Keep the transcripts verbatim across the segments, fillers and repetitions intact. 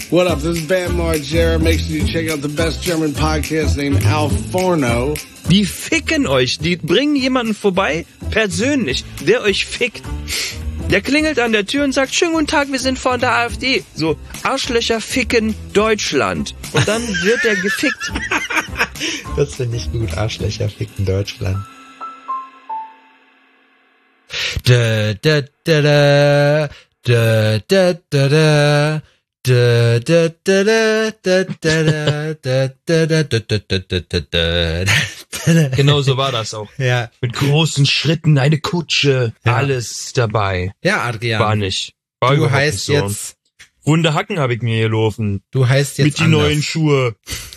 What up? This is Bam Margera. Make sure you check out the best German podcast named Al Forno. Die ficken euch. Die bringen jemanden vorbei, persönlich, der euch fickt. Der klingelt an der Tür und sagt, schönen guten Tag, wir sind von der AfD. So, Arschlöcher ficken Deutschland. Und dann wird er gefickt. Das finde ich gut, Arschlöcher ficken Deutschland. Da, da, da, da, da, da, da, da. Da, da, da, da, da, da, da, da, da, da, da. Genau so war das auch. Ja. Mit großen Schritten, eine Kutsche, ja. Alles dabei. Ja, Adrian. War nicht. War du heißt so. jetzt... Runde Hacken habe ich mir gelaufen. Du heißt jetzt Mit die anders. neuen Schuhe.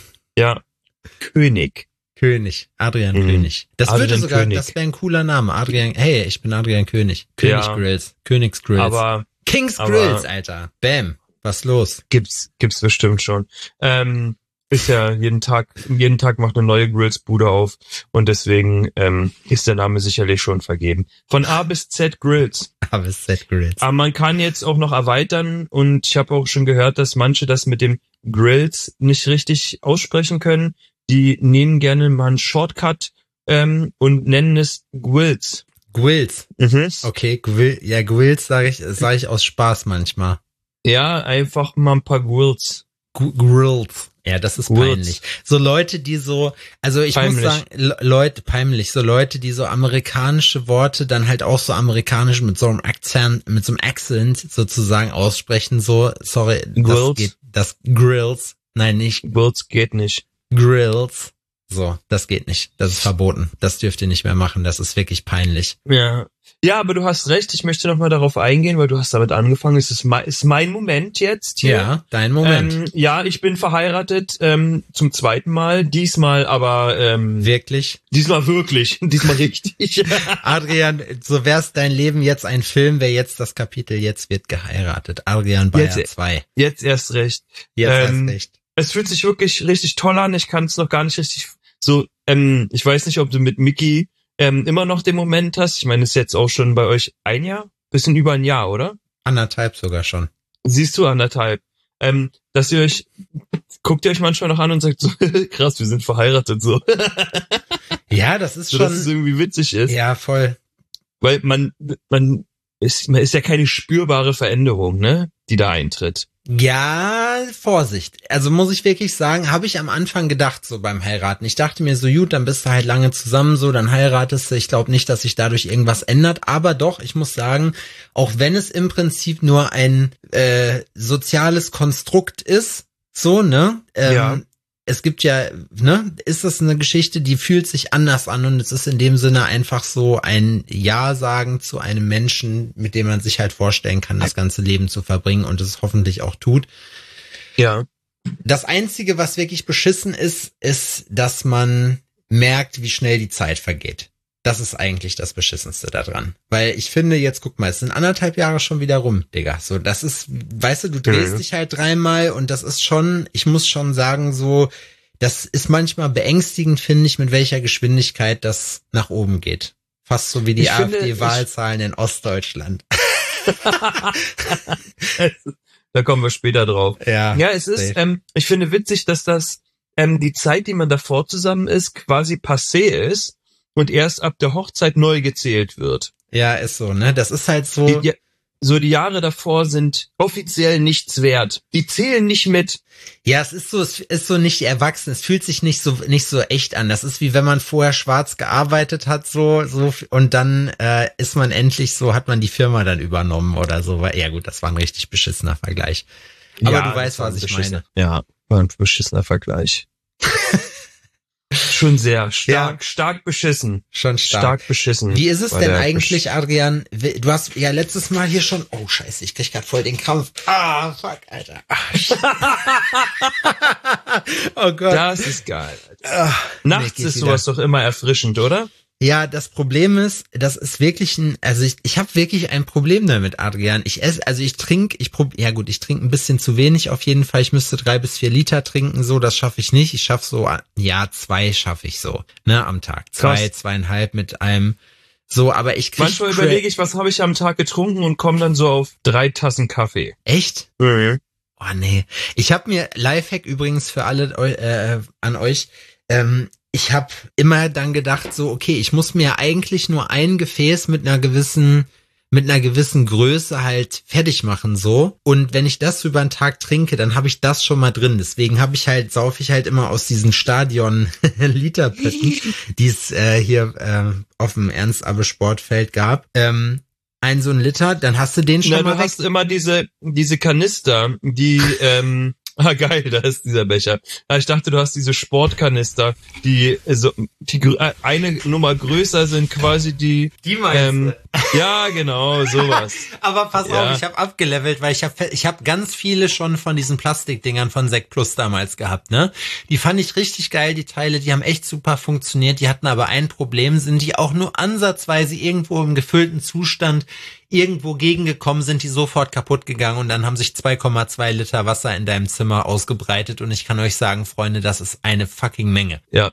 Ja. König. König. Adrian mhm. König. Das Adrian würde sogar, König. das wäre ein cooler Name. Adrian, hey, ich bin Adrian König. König ja. Grills. Königs Grills. Aber... Kings aber, Grills, Alter. Bam. Was los? Gibt's, gibt's bestimmt schon. Ähm, ist ja jeden Tag, jeden Tag macht eine neue Grills-Bude auf und deswegen ähm, ist der Name sicherlich schon vergeben. Von A bis Z Grills. A bis Z Grills. Aber man kann jetzt auch noch erweitern und ich habe auch schon gehört, dass manche das mit dem Grills nicht richtig aussprechen können. Die nehmen gerne mal einen Shortcut ähm, und nennen es Grills. Grills. Mhm. Okay, Grill, ja, Grills sage ich, sage ich aus Spaß manchmal. Ja, einfach mal ein paar Grills. G- Grills. Ja, das ist Grills. peinlich. So Leute, die so, also ich Peinlich. muss sagen, Le- Leute, peinlich, so Leute, die so amerikanische Worte dann halt auch so amerikanisch mit so einem Akzent, mit so einem Accent sozusagen aussprechen, so, sorry, Grills. das geht, das Grills, nein, nicht Grills geht nicht. Grills. So, das geht nicht. Das ist verboten. Das dürft ihr nicht mehr machen. Das ist wirklich peinlich. Ja. Ja, aber du hast recht. Ich möchte noch mal darauf eingehen, weil du hast damit angefangen. Es ist mein, ist mein Moment jetzt hier. Ja, dein Moment. Ähm, ja, ich bin verheiratet ähm, zum zweiten Mal. Diesmal aber ähm, Wirklich? Diesmal wirklich. Diesmal richtig. Adrian, so wär's dein Leben jetzt ein Film, wäre jetzt das Kapitel Jetzt wird geheiratet. Adrian Bayer zwei. Jetzt erst recht. Jetzt ähm, erst recht. Es fühlt sich wirklich richtig toll an. Ich kann es noch gar nicht richtig so, ähm, ich weiß nicht, ob du mit Micky ähm, immer noch den Moment hast. Ich meine, es ist jetzt auch schon bei euch ein Jahr? Bisschen über ein Jahr, oder? Anderthalb sogar schon. Siehst du, anderthalb. Ähm, dass ihr euch, guckt ihr euch manchmal noch an und sagt so, krass, wir sind verheiratet, so. Ja, das ist so, schon. Dass es irgendwie witzig ist. Ja, voll. Weil man, man ist, man ist ja keine spürbare Veränderung, ne, die da eintritt. Ja, Vorsicht. Also muss ich wirklich sagen, habe ich am Anfang gedacht, so beim Heiraten. Ich dachte mir so, gut, dann bist du halt lange zusammen, so, dann heiratest du. Ich glaube nicht, dass sich dadurch irgendwas ändert. Aber doch, ich muss sagen, auch wenn es im Prinzip nur ein äh, soziales Konstrukt ist, so, ne? Ähm, Ja. Es gibt ja, ne, ist das eine Geschichte, die fühlt sich anders an und es ist in dem Sinne einfach so ein Ja sagen zu einem Menschen, mit dem man sich halt vorstellen kann, das ganze Leben zu verbringen und es hoffentlich auch tut. Ja. Das Einzige, was wirklich beschissen ist, ist, dass man merkt, wie schnell die Zeit vergeht. Das ist eigentlich das Beschissenste daran. Weil ich finde, jetzt guck mal, es sind anderthalb Jahre schon wieder rum, Digga. So, das ist, weißt du, du drehst Mhm. dich halt dreimal und das ist schon, ich muss schon sagen, so, das ist manchmal beängstigend, finde ich, mit welcher Geschwindigkeit das nach oben geht. Fast so wie die Ich finde, AfD-Wahlzahlen in Ostdeutschland. Da kommen wir später drauf. Ja, Ja, es ist, safe. ähm, ich finde witzig, dass das, ähm, die Zeit, die man davor zusammen ist, quasi passé ist und erst ab der Hochzeit neu gezählt wird. Ja, ist so, ne? Das ist halt so. Die, die, so die Jahre davor sind offiziell nichts wert. Die zählen nicht mit. Ja, es ist so, es ist so nicht erwachsen. Es fühlt sich nicht so, nicht so echt an. Das ist wie wenn man vorher schwarz gearbeitet hat, so, so, und dann äh, ist man endlich so, hat man die Firma dann übernommen oder so. Ja gut, das war ein richtig beschissener Vergleich. Aber Ja, du weißt, das war was ein ich beschissener- meine. Ja, war ein beschissener Vergleich. Schon sehr stark, Ja. stark beschissen. Schon stark. Stark beschissen. Wie ist es war denn der eigentlich, Adrian? Du hast ja letztes Mal hier schon, oh scheiße, ich krieg grad voll den Krampf. Ah, fuck, Alter. Ah, shit. Oh Gott. Das ist geil. Ah, Nachts geht ist wieder. sowas doch immer erfrischend, oder? Ja, das Problem ist, das ist wirklich ein, also ich, ich habe wirklich ein Problem damit, Adrian. Ich esse, also ich trinke, ich prob, ja gut, ich trinke ein bisschen zu wenig auf jeden Fall. Ich müsste drei bis vier Liter trinken, so, das schaffe ich nicht. Ich schaffe so, ja, zwei schaffe ich so, ne, am Tag. Zwei, Krass. zweieinhalb mit einem, so, aber ich krieg... Manchmal überlege ich, was habe ich am Tag getrunken und komme dann so auf drei Tassen Kaffee. Echt? Mhm. Oh nee. Ich habe mir, Lifehack übrigens für alle äh, an euch, ähm, ich habe immer dann gedacht so, okay, ich muss mir eigentlich nur ein Gefäß mit einer gewissen mit einer gewissen Größe halt fertig machen so. Und wenn ich das über den Tag trinke, dann habe ich das schon mal drin. Deswegen habe ich halt, saufe ich halt immer aus diesen Stadion-Literpötten, die es äh, hier äh, auf dem Ernst-Abbe-Sportfeld gab. Ähm, ein so ein Liter, dann hast du den schon Na, mal du weg. hast immer diese diese Kanister, die ähm ah geil, da ist dieser Becher. Ah, ich dachte, du hast diese Sportkanister, die so die eine Nummer größer sind, quasi die Die meinst ähm, ja, genau, sowas. Aber pass Ja. auf, ich habe abgelevelt, weil ich habe ich hab ganz viele schon von diesen Plastikdingern von Sekt Plus damals gehabt, ne? Die fand ich richtig geil, die Teile, die haben echt super funktioniert, die hatten aber ein Problem, sind die auch nur ansatzweise irgendwo im gefüllten Zustand irgendwo gegengekommen, sind die sofort kaputt gegangen und dann haben sich zwei Komma zwei Liter Wasser in deinem Zimmer ausgebreitet und ich kann euch sagen, Freunde, das ist eine fucking Menge. Ja.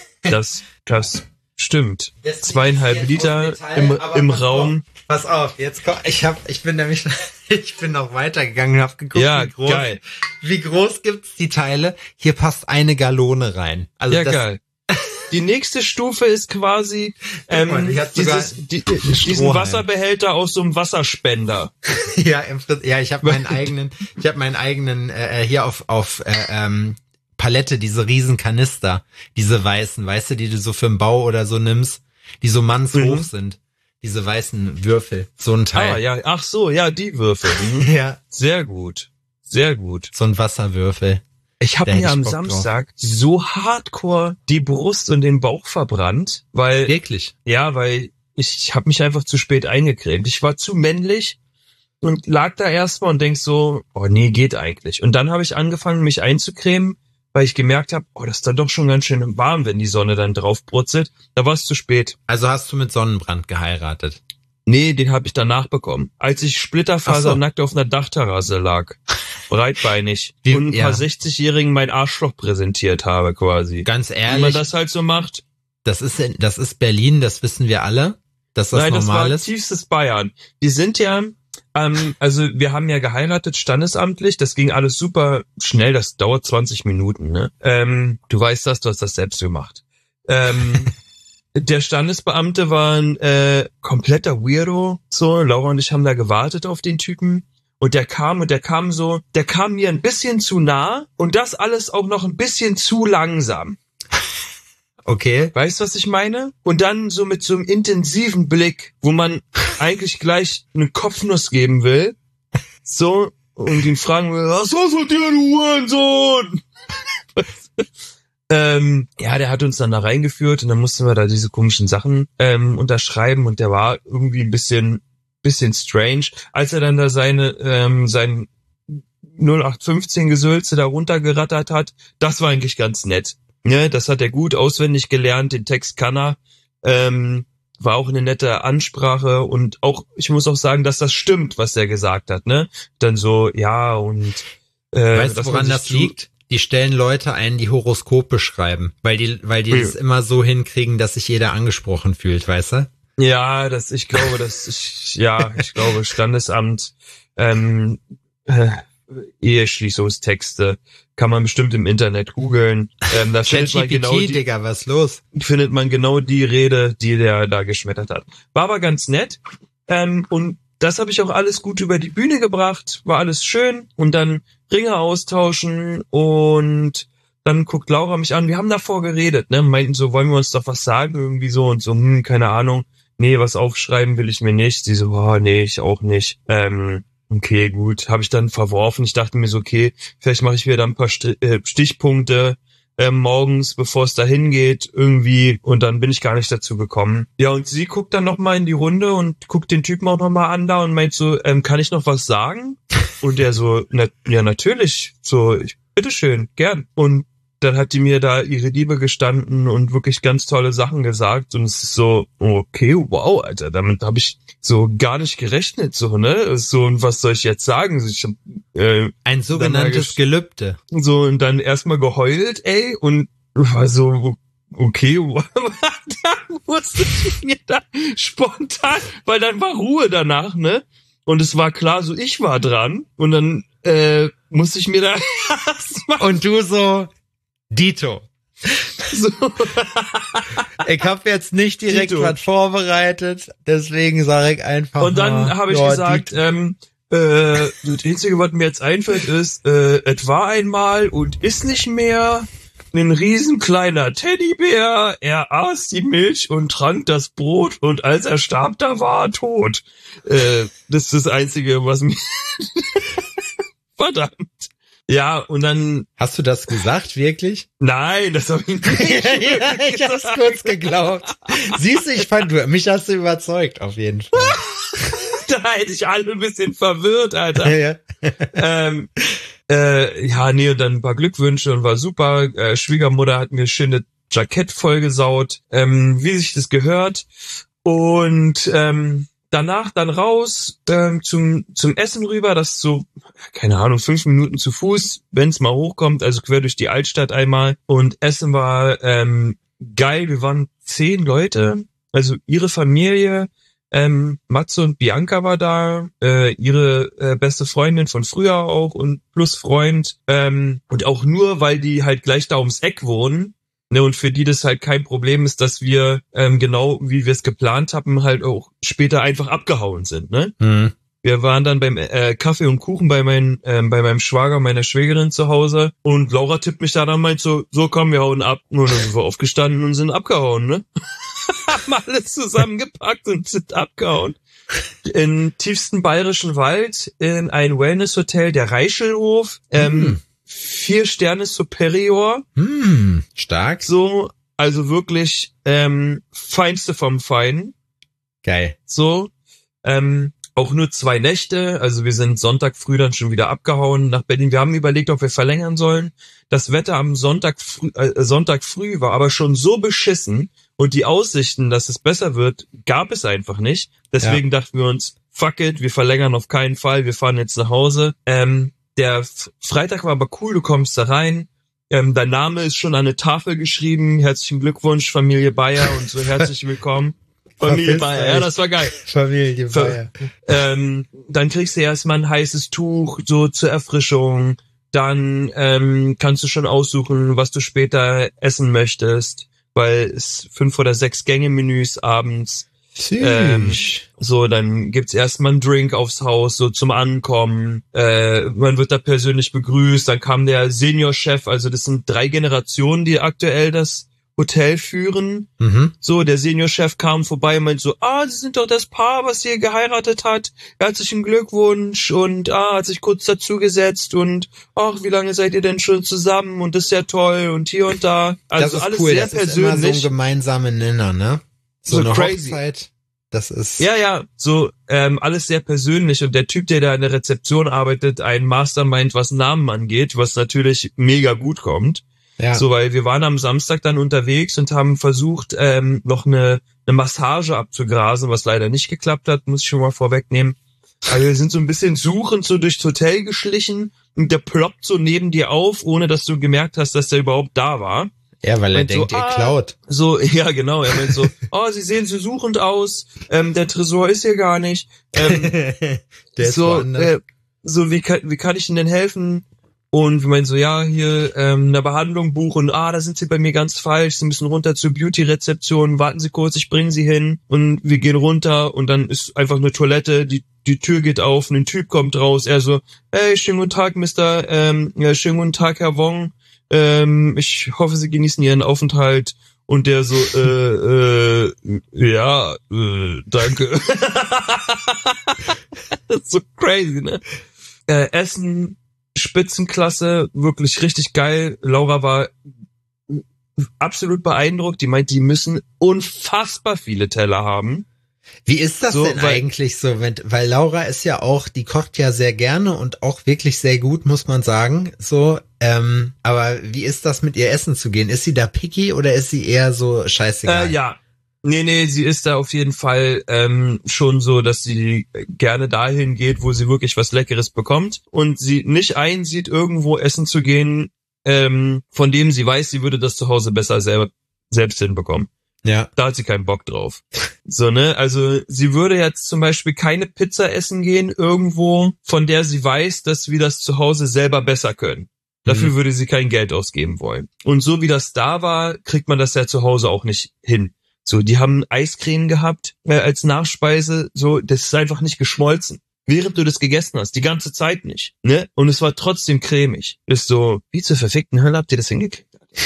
Das das stimmt. Deswegen Zweieinhalb jetzt Liter aus Metall, im aber im pass Raum. Auf, pass auf, jetzt komm, ich hab, ich bin nämlich, ich bin noch weitergegangen und hab geguckt, Ja, wie groß, geil. wie groß gibt's die Teile? Hier passt eine Gallone rein. Also Ja, das, geil. Die nächste Stufe ist quasi ähm, mal, die hat sogar dieses, die, diesen Strohhalm. Wasserbehälter aus so einem Wasserspender. ja, im Prinzip, ja, ich habe meinen eigenen, ich habe meinen eigenen äh, hier auf auf äh, ähm, Palette diese riesen Kanister, diese weißen, weißt du, die du so für den Bau oder so nimmst, die so mannshoch Mhm. sind, diese weißen Würfel, so ein Ah, Teil. ja, ach so, ja, die Würfel. Mhm. Ja, Sehr gut. Sehr gut. so ein Wasserwürfel. Ich habe Da mir hätte ich am Bock Samstag so hardcore die Brust und den Bauch verbrannt, weil Wirklich? ja, weil ich, ich habe mich einfach zu spät eingecremt. Ich war zu männlich und lag da erstmal und denk so, oh nee, geht eigentlich. Und dann habe ich angefangen, mich einzucremen, weil ich gemerkt habe, oh, das ist dann doch schon ganz schön warm, wenn die Sonne dann drauf brutzelt. Da war es zu spät. Also hast du mit Sonnenbrand geheiratet? Nee, den habe ich danach bekommen. Als ich splitterfasernackt auf einer Dachterrasse lag. Breitbeinig. Wie- und ein ja. paar sechzig-Jährigen mein Arschloch präsentiert habe quasi. Ganz Wie man ehrlich, das halt so macht. das ist in- das ist Berlin, das wissen wir alle, dass das Nein, das normal war ist. tiefstes Bayern. Die sind ja, ähm, also wir haben ja geheiratet standesamtlich. Das ging alles super schnell. Das dauert zwanzig Minuten. Ne? Ähm, du weißt das, du hast das selbst gemacht. Ähm, der Standesbeamte war ein äh, kompletter Weirdo. So, Laura und ich haben da gewartet auf den Typen. Und der kam und der kam so, der kam mir ein bisschen zu nah und das alles auch noch ein bisschen zu langsam. Okay. Weißt du, was ich meine? Und dann so mit so einem intensiven Blick, wo man eigentlich gleich eine Kopfnuss geben will. So, und ihn fragen will, was ist mit dir, du Hurensohn? ähm, ja, der hat uns dann da reingeführt und dann mussten wir da diese komischen Sachen ähm, unterschreiben und der war irgendwie ein bisschen bisschen strange, als er dann da seine ähm, sein null acht fünfzehn Gesülze da runtergerattert hat. Das war eigentlich ganz nett. Ne, das hat er gut auswendig gelernt, den Text kann er. Ähm, war auch eine nette Ansprache und auch, ich muss auch sagen, dass das stimmt, was er gesagt hat. Ne, dann so, ja und äh, Weißt du, dass man woran sich das zu- liegt? Die stellen Leute ein, die Horoskope schreiben, weil die, weil die Hm. das immer so hinkriegen, dass sich jeder angesprochen fühlt, weißt du? Ja, das, ich glaube, dass ich, ja, ich glaube, Standesamt, ähm, äh, Eheschließungstexte kann man bestimmt im Internet googeln. Ähm, da findet man genau die, Digga, was los? findet man genau die Rede, die der da geschmettert hat. War aber ganz nett. Ähm, und das habe ich auch alles gut über die Bühne gebracht. War alles schön. Und dann Ringe austauschen und dann guckt Laura mich an. Wir haben davor geredet, ne? Meinten so, wollen wir uns doch was sagen? Irgendwie so und so, hm, keine Ahnung. Nee, was aufschreiben will ich mir nicht. Sie so, oh, nee, ich auch nicht. Ähm, okay, gut. Habe ich dann verworfen. Ich dachte mir so, okay, vielleicht mache ich wieder ein paar Sti- äh, Stichpunkte äh, morgens, bevor es dahin geht, irgendwie. Und dann bin ich gar nicht dazu gekommen. Ja, und sie guckt dann nochmal in die Runde und guckt den Typen auch nochmal an da und meint so, ähm, kann ich noch was sagen? Und der so, na, ja, natürlich. So, ich, bitteschön, gern. Und dann hat die mir da ihre Liebe gestanden und wirklich ganz tolle Sachen gesagt und es ist so, okay, wow, Alter, damit habe ich so gar nicht gerechnet, so, ne? So, und was soll ich jetzt sagen? Ich hab, äh, Ein sogenanntes gesch- Gelübde. so, und dann erstmal geheult, ey, und war so, okay, wow. Dann musste ich mir da spontan, weil dann war Ruhe danach, ne? Und es war klar, so ich war dran und dann äh, muss ich mir da und du so, Dito. so. Ich habe jetzt nicht direkt Dito. was vorbereitet, deswegen sage ich einfach Und dann habe ich ja, gesagt, Dito. ähm, äh, das Einzige, was mir jetzt einfällt, ist, äh, es war einmal und ist nicht mehr ein riesen kleiner Teddybär. Er aß die Milch und trank das Brot und als er starb, da war er tot. Äh, das ist das Einzige, was mir... Verdammt. Ja, und dann... Hast du das gesagt, wirklich? Nein, das habe ich nicht. ja, ja, ich hab's kurz geglaubt. Siehst du, ich fand, du, mich hast du überzeugt, auf jeden Fall. Da hätte ich alle ein bisschen verwirrt, Alter. ja. ähm, äh, ja, nee, und dann ein paar Glückwünsche und war super. Äh, Schwiegermutter hat mir schöne Jackett vollgesaut, ähm, wie sich das gehört. Und ähm, danach dann raus ähm, zum zum Essen rüber, das ist so, keine Ahnung, fünf Minuten zu Fuß, wenn es mal hochkommt, also quer durch die Altstadt einmal. Und Essen war ähm, geil, wir waren zehn Leute, also ihre Familie, ähm, Matze und Bianca war da, äh, ihre äh, beste Freundin von früher auch und plus Freund. Ähm, und auch nur, weil die halt gleich da ums Eck wohnen. Ne, und für die das halt kein Problem ist, dass wir ähm, genau wie wir es geplant haben, halt auch später einfach abgehauen sind. Ne? Mhm. Wir waren dann beim äh, Kaffee und Kuchen bei, mein, ähm, bei meinem Schwager und meiner Schwägerin zu Hause und Laura tippt mich da dann und meint so, so komm, wir hauen ab. Und dann sind wir aufgestanden und sind abgehauen, ne? Haben alles zusammengepackt und sind abgehauen. In tiefsten bayerischen Wald, in ein Wellness-Hotel, der Reichelhof, ähm, Mhm. vier Sterne Superior. Hm, stark. So, also wirklich ähm, Feinste vom Feinen. Geil. So, ähm, auch nur zwei Nächte. Also wir sind Sonntag früh dann schon wieder abgehauen nach Berlin. Wir haben überlegt, ob wir verlängern sollen. Das Wetter am Sonntag früh, äh, Sonntag früh war aber schon so beschissen und die Aussichten, dass es besser wird, gab es einfach nicht. Deswegen ja. dachten wir uns, fuck it, wir verlängern auf keinen Fall. Wir fahren jetzt nach Hause. Ähm, Der F- Freitag war aber cool, du kommst da rein, ähm, dein Name ist schon an eine Tafel geschrieben, herzlichen Glückwunsch, Familie Bayer und so herzlich willkommen. Familie Bayer, ja, das war geil. Familie Bayer. Ähm, dann kriegst du erstmal ein heißes Tuch, so zur Erfrischung, dann ähm, kannst du schon aussuchen, was du später essen möchtest, weil es fünf oder sechs Gänge-Menüs abends. Ähm, so, dann gibt's erstmal einen Drink aufs Haus, so zum Ankommen. Äh, man wird da persönlich begrüßt. Dann kam der Seniorchef, also das sind drei Generationen, die aktuell das Hotel führen. Mhm. So, der Seniorchef kam vorbei und meinte so, ah, Sie sind doch das Paar, was hier geheiratet hat. Herzlichen Glückwunsch und ah, hat sich kurz dazugesetzt und ach, wie lange seid ihr denn schon zusammen und das ist ja toll und hier und da. Also das ist alles cool, sehr das persönlich. ist immer so ein gemeinsamer Nenner, ne? So, So eine crazy. Hochzeit, das ist... Ja, ja, so ähm, alles sehr persönlich und der Typ, der da in der Rezeption arbeitet, ein Mastermind, was Namen angeht, was natürlich mega gut kommt. Ja. So, weil wir waren am Samstag dann unterwegs und haben versucht, ähm, noch eine, eine Massage abzugrasen, was leider nicht geklappt hat, muss ich schon mal vorwegnehmen. Also wir sind so ein bisschen suchend so durchs Hotel geschlichen und der ploppt so neben dir auf, ohne dass du gemerkt hast, dass der überhaupt da war. Ja, weil er Meint denkt, so, ihr ah, klaut. So, ja, genau. Er meint so, oh, sie sehen so suchend aus, ähm, der Tresor ist hier gar nicht. Ähm, Der ist so, woanders. äh, so, wie kann, wie kann ich Ihnen denn helfen? Und wir meinen so, ja, hier ähm, eine Behandlung buchen. Ah, da sind Sie bei mir ganz falsch. Sie müssen runter zur Beauty-Rezeption. Warten Sie kurz, ich bringe Sie hin. Und wir gehen runter und dann ist einfach eine Toilette. Die die Tür geht auf, ein Typ kommt raus. Er so, hey, schönen guten Tag, Mister Ähm, ja, schönen guten Tag, Herr Wong. Ähm, ich hoffe, Sie genießen Ihren Aufenthalt. Und der so, äh, äh, ja, äh, danke. Das ist so crazy, ne? Äh, Essen, Spitzenklasse, wirklich richtig geil. Laura war absolut beeindruckt. Die meint, die müssen unfassbar viele Teller haben. Wie ist das So, denn weil- eigentlich so? Wenn, weil Laura ist ja auch, die kocht ja sehr gerne und auch wirklich sehr gut, muss man sagen. So, ähm, aber wie ist das mit ihr essen zu gehen? Ist sie da picky oder ist sie eher so scheißegal? Äh, ja. Nee, nee, sie ist da auf jeden Fall ähm, schon so, dass sie gerne dahin geht, wo sie wirklich was Leckeres bekommt und sie nicht einsieht, irgendwo essen zu gehen, ähm, von dem sie weiß, sie würde das zu Hause besser selber, selbst hinbekommen. Ja. Da hat sie keinen Bock drauf. So, ne? Also sie würde jetzt zum Beispiel keine Pizza essen gehen irgendwo, von der sie weiß, dass wir das zu Hause selber besser können. Dafür mhm. würde sie kein Geld ausgeben wollen. Und so wie das da war, kriegt man das ja zu Hause auch nicht hin. So, die haben Eiscreme gehabt äh, als Nachspeise. So, das ist einfach nicht geschmolzen. Während du das gegessen hast, die ganze Zeit nicht, ne? Und es war trotzdem cremig. Ist so, wie zur verfickten Hölle habt ihr das hingekriegt?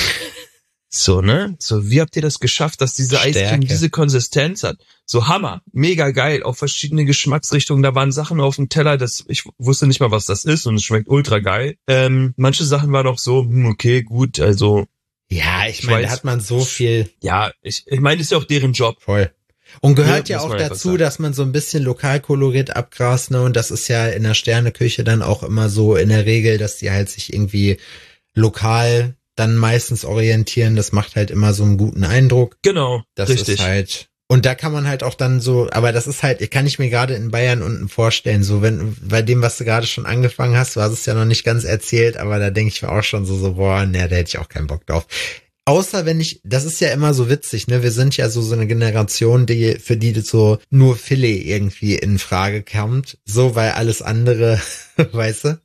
So, ne? So, wie habt ihr das geschafft, dass diese Stärke. Eiscreme diese Konsistenz hat? So Hammer, mega geil, auch verschiedene Geschmacksrichtungen. Da waren Sachen auf dem Teller, das ich wusste nicht mal, was das ist und es schmeckt ultra geil. Ähm, manche Sachen waren auch so, hm, okay, gut, also. Ja, ich meine, da hat man so viel. Ja, ich, ich meine, ist ja auch deren Job. Voll. Und gehört ja, ja auch dazu, dass man so ein bisschen Lokalkolorit abgrast, ne? Und das ist ja in der Sterneküche dann auch immer so in der Regel, dass die halt sich irgendwie lokal dann meistens orientieren. Das macht halt immer so einen guten Eindruck. Genau, das richtig. Ist halt, und da kann man halt auch dann so, aber das ist halt, kann ich mir gerade in Bayern unten vorstellen, so wenn, bei dem, was du gerade schon angefangen hast, du hast es ja noch nicht ganz erzählt, aber da denke ich mir auch schon so, so, boah, ne, da hätte ich auch keinen Bock drauf. Außer wenn ich, das ist ja immer so witzig, ne, wir sind ja so so eine Generation, die, für die das so nur Filet irgendwie in Frage kommt, so, weil alles andere, weißt du?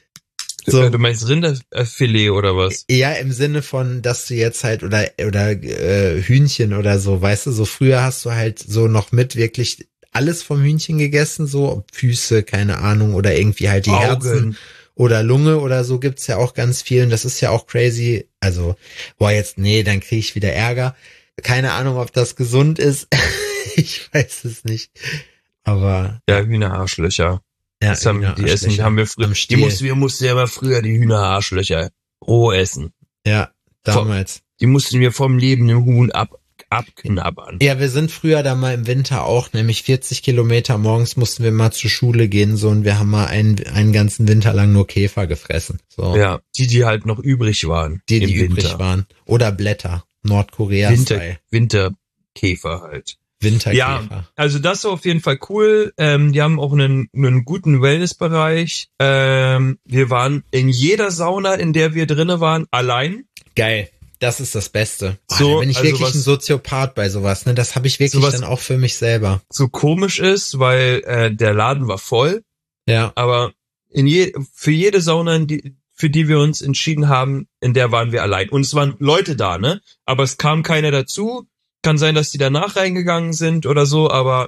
So. Du meinst Rinderfilet oder was? Ja, im Sinne von, dass du jetzt halt, oder oder äh, Hühnchen oder so, weißt du, so früher hast du halt so noch mit wirklich alles vom Hühnchen gegessen, so Füße, keine Ahnung, oder irgendwie halt die Augen. Herzen oder Lunge oder so gibt's ja auch ganz viel und das ist ja auch crazy, also, boah, jetzt, nee, dann krieg ich wieder Ärger. Keine Ahnung, ob das gesund ist, ich weiß es nicht, aber... Ja, Hühnerarschlöcher. Ja, das haben die essen, die haben wir früher. Die mussten, wir mussten ja immer früher die Hühnerarschlöcher roh essen. Ja, damals. Die mussten wir vom lebenden Huhn ab, abknabbern. Ja, wir sind früher da mal im Winter auch, nämlich vierzig Kilometer morgens mussten wir mal zur Schule gehen, so, und wir haben mal einen, einen ganzen Winter lang nur Käfer gefressen. So. Ja, die, die halt noch übrig waren. Die, die im übrig Winter. waren. Oder Blätter. Nordkorea. Winter, Winterkäfer halt. Winterkäfer. Ja, also das war auf jeden Fall cool. Ähm, die haben auch einen, einen guten Wellnessbereich. Ähm, wir waren in jeder Sauna, in der wir drinne waren, allein. Geil. Das ist das Beste. Oh, so, da bin ich also wirklich was, ein Soziopath bei sowas. Ne, das habe ich wirklich sowas, dann auch für mich selber. So komisch ist, weil äh, der Laden war voll. Ja. Aber in je, für jede Sauna, in die, für die wir uns entschieden haben, in der waren wir allein. Und es waren Leute da, ne? Aber es kam keiner dazu. Kann sein, dass die danach reingegangen sind oder so, aber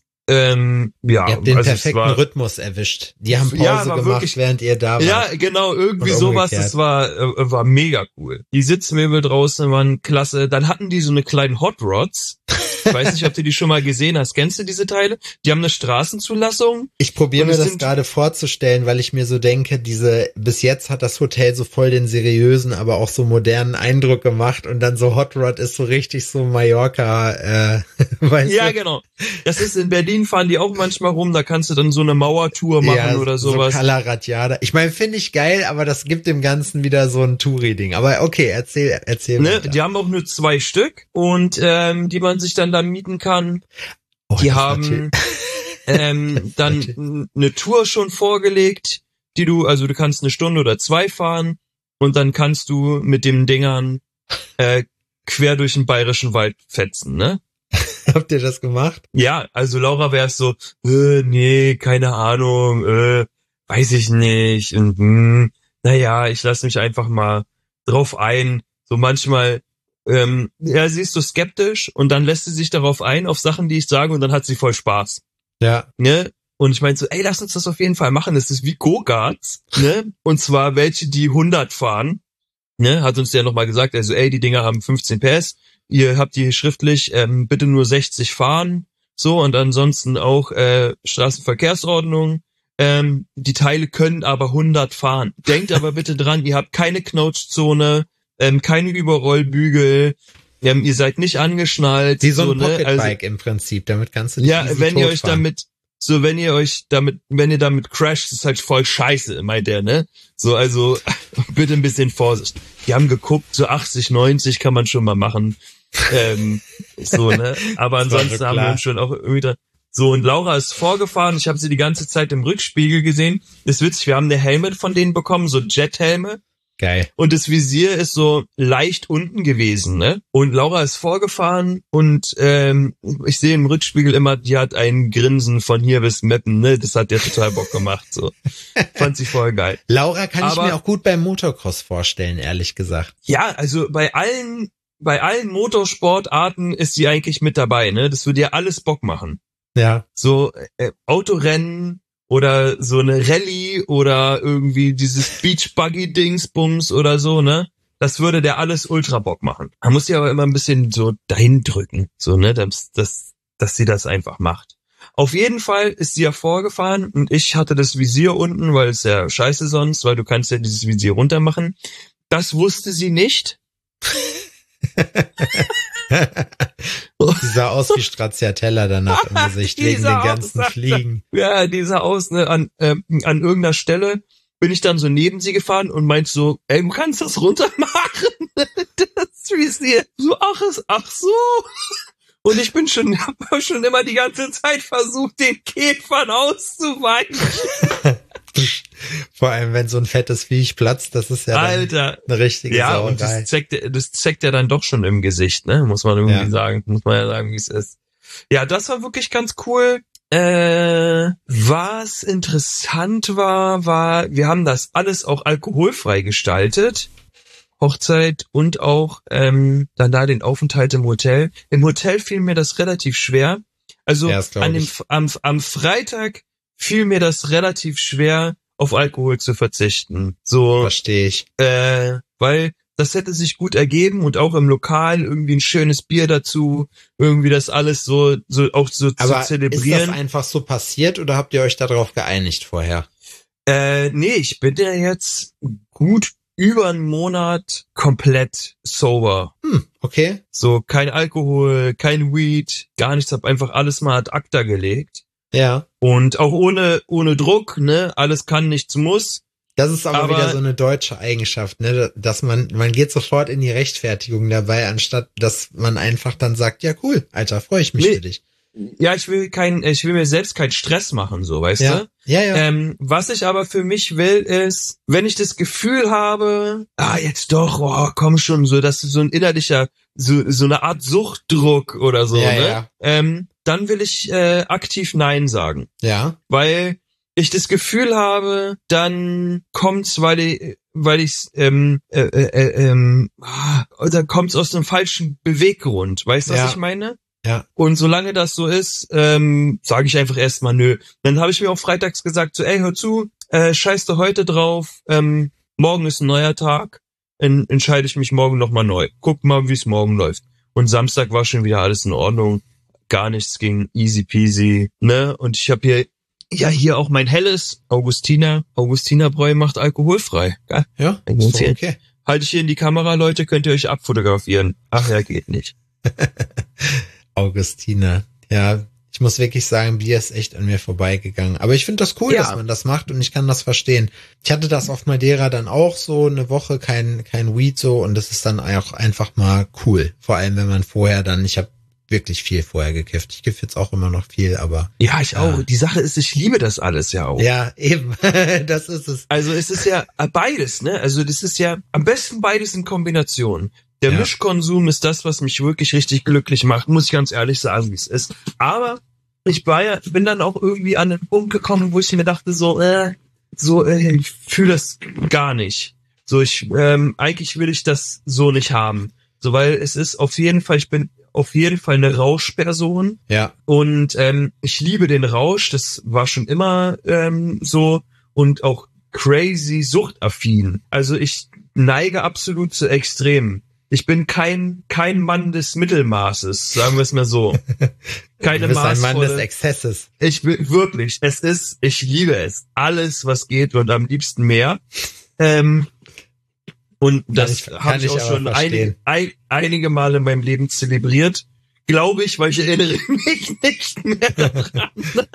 ähm, ja. Ihr habt den also perfekten war, Rhythmus erwischt. Die haben Pause ja, gemacht, wirklich, während ihr da wart. Ja, genau, irgendwie Und sowas. umgekehrt. Das war äh, war mega cool. Die Sitzmöbel draußen waren klasse. Dann hatten die so eine kleinen Hot Rods. Ich weiß nicht, ob du die schon mal gesehen hast. Kennst du diese Teile? Die haben eine Straßenzulassung. Ich probiere mir das gerade vorzustellen, weil ich mir so denke, diese, bis jetzt hat das Hotel so voll den seriösen, aber auch so modernen Eindruck gemacht und dann so Hot Rod ist so richtig so Mallorca, äh, weißt Ja, du? genau. Das ist in Berlin, fahren die auch manchmal rum, da kannst du dann so eine Mauertour machen Ja, oder sowas. So Cala Ratjada. Ich meine, finde ich geil, aber das gibt dem Ganzen wieder so ein Touri-Ding. Aber okay, erzähl, erzähl Ne, weiter. die haben auch nur zwei Stück und ähm, die man sich dann da mieten kann. Oh, die das haben ähm, dann natürlich. eine Tour schon vorgelegt, die du, also du kannst eine Stunde oder zwei fahren und dann kannst du mit den Dingern äh, quer durch den bayerischen Wald fetzen, ne? Habt ihr das gemacht? Ja, also Laura wäre so, äh, nee, keine Ahnung, äh, weiß ich nicht. Und hm, naja, ich lasse mich einfach mal drauf ein. So manchmal, ähm, ja, sie ist so skeptisch und dann lässt sie sich darauf ein, auf Sachen, die ich sage, und dann hat sie voll Spaß. Ja. Ne? Und ich meinte so, ey, lass uns das auf jeden Fall machen. Das ist wie Go-Karts, ne? Und zwar welche, die hundert fahren. Ne? Hat uns der nochmal gesagt, also ey, die Dinger haben fünfzehn P S. Ihr habt die schriftlich, ähm, bitte nur sechzig fahren. So, und ansonsten auch äh, Straßenverkehrsordnung. Ähm, die Teile können aber hundert fahren. Denkt aber bitte dran, ihr habt keine Knautschzone, ähm, keine Überrollbügel, ähm, ihr seid nicht angeschnallt. Wie so ein so, ne? Pocketbike Also, im Prinzip, damit kannst du dich ja, easy wenn ihr euch totfahren. damit, so wenn ihr euch damit, wenn ihr damit crasht, ist halt voll scheiße, meint er, ne? So, also bitte ein bisschen Vorsicht. Die haben geguckt, so achtzig, neunzig kann man schon mal machen. ähm, so, ne? Aber Das war ansonsten so haben wir klar. uns schon auch irgendwie dran. So, und Laura ist vorgefahren, ich habe sie die ganze Zeit im Rückspiegel gesehen. Ist witzig, wir haben eine Helme von denen bekommen, so Jet-Helme. Geil. Und das Visier ist so leicht unten gewesen, ne? Und Laura ist vorgefahren und ähm, ich sehe im Rückspiegel immer, die hat ein Grinsen von hier bis Meppen, ne? Das hat der total Bock gemacht, so. Fand sie voll geil. Laura kann Aber, ich mir auch gut beim Motocross vorstellen, ehrlich gesagt. Ja, also bei allen, bei allen Motorsportarten ist sie eigentlich mit dabei, ne? Das würde ja alles Bock machen. Ja. So äh, Autorennen oder so eine Rallye oder irgendwie dieses Beach-Buggy-Dingsbums oder so, ne? Das würde der alles ultra Bock machen. Man muss sie aber immer ein bisschen so dahin drücken, so, ne? Dass, dass, dass sie das einfach macht. Auf jeden Fall ist sie ja vorgefahren und ich hatte das Visier unten, weil es ja scheiße sonst, weil du kannst ja dieses Visier runter machen. Das wusste sie nicht. Die sah aus wie Stracciatella danach im Gesicht, wegen den ganzen aus, Fliegen. Ja, die sah aus, ne, an, äh, an irgendeiner Stelle bin ich dann so neben sie gefahren und meinte so, ey, du kannst das runter machen. Das Visier. So, ach, ist, ach so. Und ich bin schon, hab schon immer die ganze Zeit versucht, den Käfern auszuweichen. Vor allem, wenn so ein fettes Viech platzt, das ist ja Alter, eine richtige ja, Sauerei. Und das zeigt, das zeigt ja dann doch schon im Gesicht, ne? Muss man irgendwie ja. sagen, muss man ja sagen, wie es ist. Ja, das war wirklich ganz cool. Äh, was interessant war, war, wir haben das alles auch alkoholfrei gestaltet. Hochzeit und auch ähm, dann da den Aufenthalt im Hotel. Im Hotel fiel mir das relativ schwer. Also ja, an dem, am, am Freitag fiel mir das relativ schwer, auf Alkohol zu verzichten. So verstehe ich. Äh, weil das hätte sich gut ergeben und auch im Lokal irgendwie ein schönes Bier dazu, irgendwie das alles so so auch so Aber zu zelebrieren. Ist das einfach so passiert oder habt ihr euch darauf geeinigt vorher? Äh, nee, ich bin ja jetzt gut über einen Monat komplett sober. Hm, okay. So kein Alkohol, kein Weed, gar nichts, hab einfach alles mal ad acta gelegt. Ja. Und auch ohne ohne Druck, ne, alles kann, nichts muss. Das ist aber, aber wieder so eine deutsche Eigenschaft, ne, dass man man geht sofort in die Rechtfertigung dabei, anstatt dass man einfach dann sagt, ja cool, Alter, freue ich mich nee, für dich. Ja, ich will kein, ich will mir selbst keinen Stress machen, so, weißt ja. du? Ja, ja. Ähm, was ich aber für mich will, ist, wenn ich das Gefühl habe, ah, jetzt doch, oh, komm schon, so, das ist so ein innerlicher, so, so eine Art Suchtdruck oder so, ja, ne? Ja. Ähm, dann will ich äh, aktiv Nein sagen. Ja. Weil ich das Gefühl habe, dann kommt's, weil ich, weil ich's, ähm, äh, äh, ähm, ah, dann kommt's aus einem falschen Beweggrund, weißt du, was ja. ich meine? Ja. Und solange das so ist, ähm, sage ich einfach erstmal nö. Dann habe ich mir auch freitags gesagt, so, ey, hör zu, äh, scheiß du heute drauf, ähm, morgen ist ein neuer Tag, en- entscheide ich mich morgen nochmal neu. Guck mal, wie es morgen läuft. Und Samstag war schon wieder alles in Ordnung, gar nichts ging, easy peasy, ne? Und ich habe hier, ja, hier auch mein helles Augustiner, Augustinerbräu macht alkoholfrei. Geil. Ja, ist doch okay. Halte ich hier in die Kamera, Leute, könnt ihr euch abfotografieren. Ach ja, geht nicht. Augustiner. Ja, ich muss wirklich sagen, Bier ist echt an mir vorbeigegangen. Aber ich finde das cool, ja. dass man das macht und ich kann das verstehen. Ich hatte das auf Madeira dann auch so eine Woche, kein kein Weed so und das ist dann auch einfach mal cool. Vor allem, wenn man vorher dann, ich habe wirklich viel vorher gekifft. Ich kiffe jetzt auch immer noch viel, aber... Ja, ich auch. Ja. Die Sache ist, ich liebe das alles ja auch. Ja, eben. Das ist es. Also es ist ja beides, ne? Also das ist ja am besten beides in Kombination. Der ja. Mischkonsum ist das, was mich wirklich richtig glücklich macht, muss ich ganz ehrlich sagen, wie es ist. Aber ich war ja, bin dann auch irgendwie an den Punkt gekommen, wo ich mir dachte, so, äh, so, äh, ich fühle das gar nicht. So, ich, ähm, eigentlich will ich das so nicht haben. So, weil es ist auf jeden Fall, ich bin auf jeden Fall eine Rauschperson. Ja. Und ähm, ich liebe den Rausch, das war schon immer ähm, so und auch crazy suchtaffin. Also ich neige absolut zu Extremen. Ich bin kein kein Mann des Mittelmaßes, sagen wir es mal so. Keine du bist ein Mann maßvolle, des Exzesses. Ich will wirklich, es ist, ich liebe es. Alles, was geht und am liebsten mehr. Ähm, und das habe ich, ich auch schon einige, ein, einige Male in meinem Leben zelebriert. Glaube ich, weil ich erinnere mich nicht mehr daran.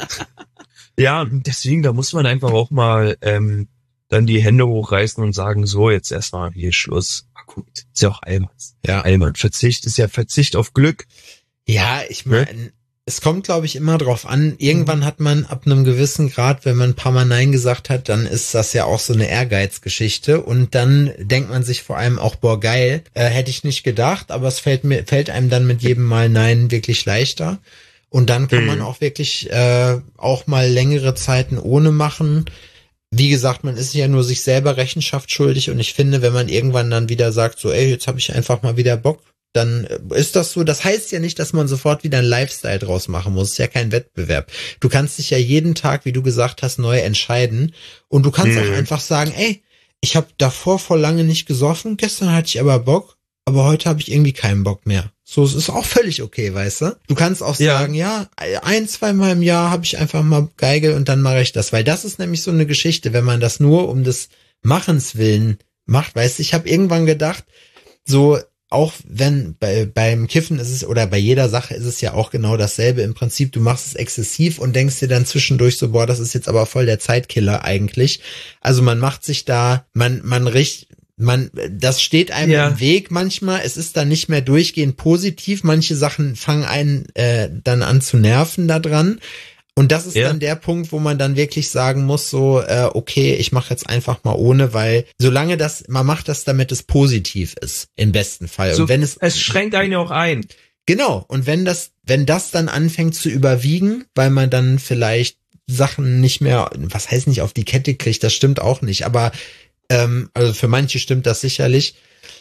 Ja, deswegen, da muss man einfach auch mal ähm, dann die Hände hochreißen und sagen, so, jetzt erstmal hier Schluss. Ah, gut, ist ja auch albern. Ja. Albern. Verzicht ist ja Verzicht auf Glück. Ja, ich meine, Es kommt, glaube ich, immer drauf an. Irgendwann hat man ab einem gewissen Grad, wenn man ein paar Mal Nein gesagt hat, dann ist das ja auch so eine Ehrgeizgeschichte. Und dann denkt man sich vor allem auch, boah, geil, äh, hätte ich nicht gedacht, aber es fällt mir, fällt einem dann mit jedem Mal Nein wirklich leichter. Und dann kann mhm. man auch wirklich äh, auch mal längere Zeiten ohne machen. Wie gesagt, man ist ja nur sich selber Rechenschaft schuldig. Und ich finde, wenn man irgendwann dann wieder sagt, so, ey, jetzt habe ich einfach mal wieder Bock, dann ist das so. Das heißt ja nicht, dass man sofort wieder einen Lifestyle draus machen muss. Es ist ja kein Wettbewerb. Du kannst dich ja jeden Tag, wie du gesagt hast, neu entscheiden. Und du kannst mhm. auch einfach sagen, ey, ich habe davor vor lange nicht gesoffen, gestern hatte ich aber Bock, aber heute habe ich irgendwie keinen Bock mehr. So, es ist auch völlig okay, weißt du? Du kannst auch ja. sagen, ja, ein, zweimal im Jahr habe ich einfach mal Geige und dann mache ich das. Weil das ist nämlich so eine Geschichte, wenn man das nur um des Machens willen macht. Weißt du, ich habe irgendwann gedacht, so, auch wenn bei, beim Kiffen ist es, oder bei jeder Sache ist es ja auch genau dasselbe. Im Prinzip, du machst es exzessiv und denkst dir dann zwischendurch so, boah, das ist jetzt aber voll der Zeitkiller eigentlich. Also man macht sich da, man, man richt, man, das steht einem ja. im Weg manchmal. Es ist dann nicht mehr durchgehend positiv. Manche Sachen fangen einen äh, dann an zu nerven da dran. Und das ist ja. dann der Punkt, wo man dann wirklich sagen muss, so, äh, okay, ich mache jetzt einfach mal ohne, weil solange das, man macht das, damit es positiv ist, im besten Fall. So, und wenn es, es schränkt einen auch ein. Genau. Und wenn das, wenn das dann anfängt zu überwiegen, weil man dann vielleicht Sachen nicht mehr, was heißt nicht auf die Kette kriegt, das stimmt auch nicht. Aber, ähm, also für manche stimmt das sicherlich.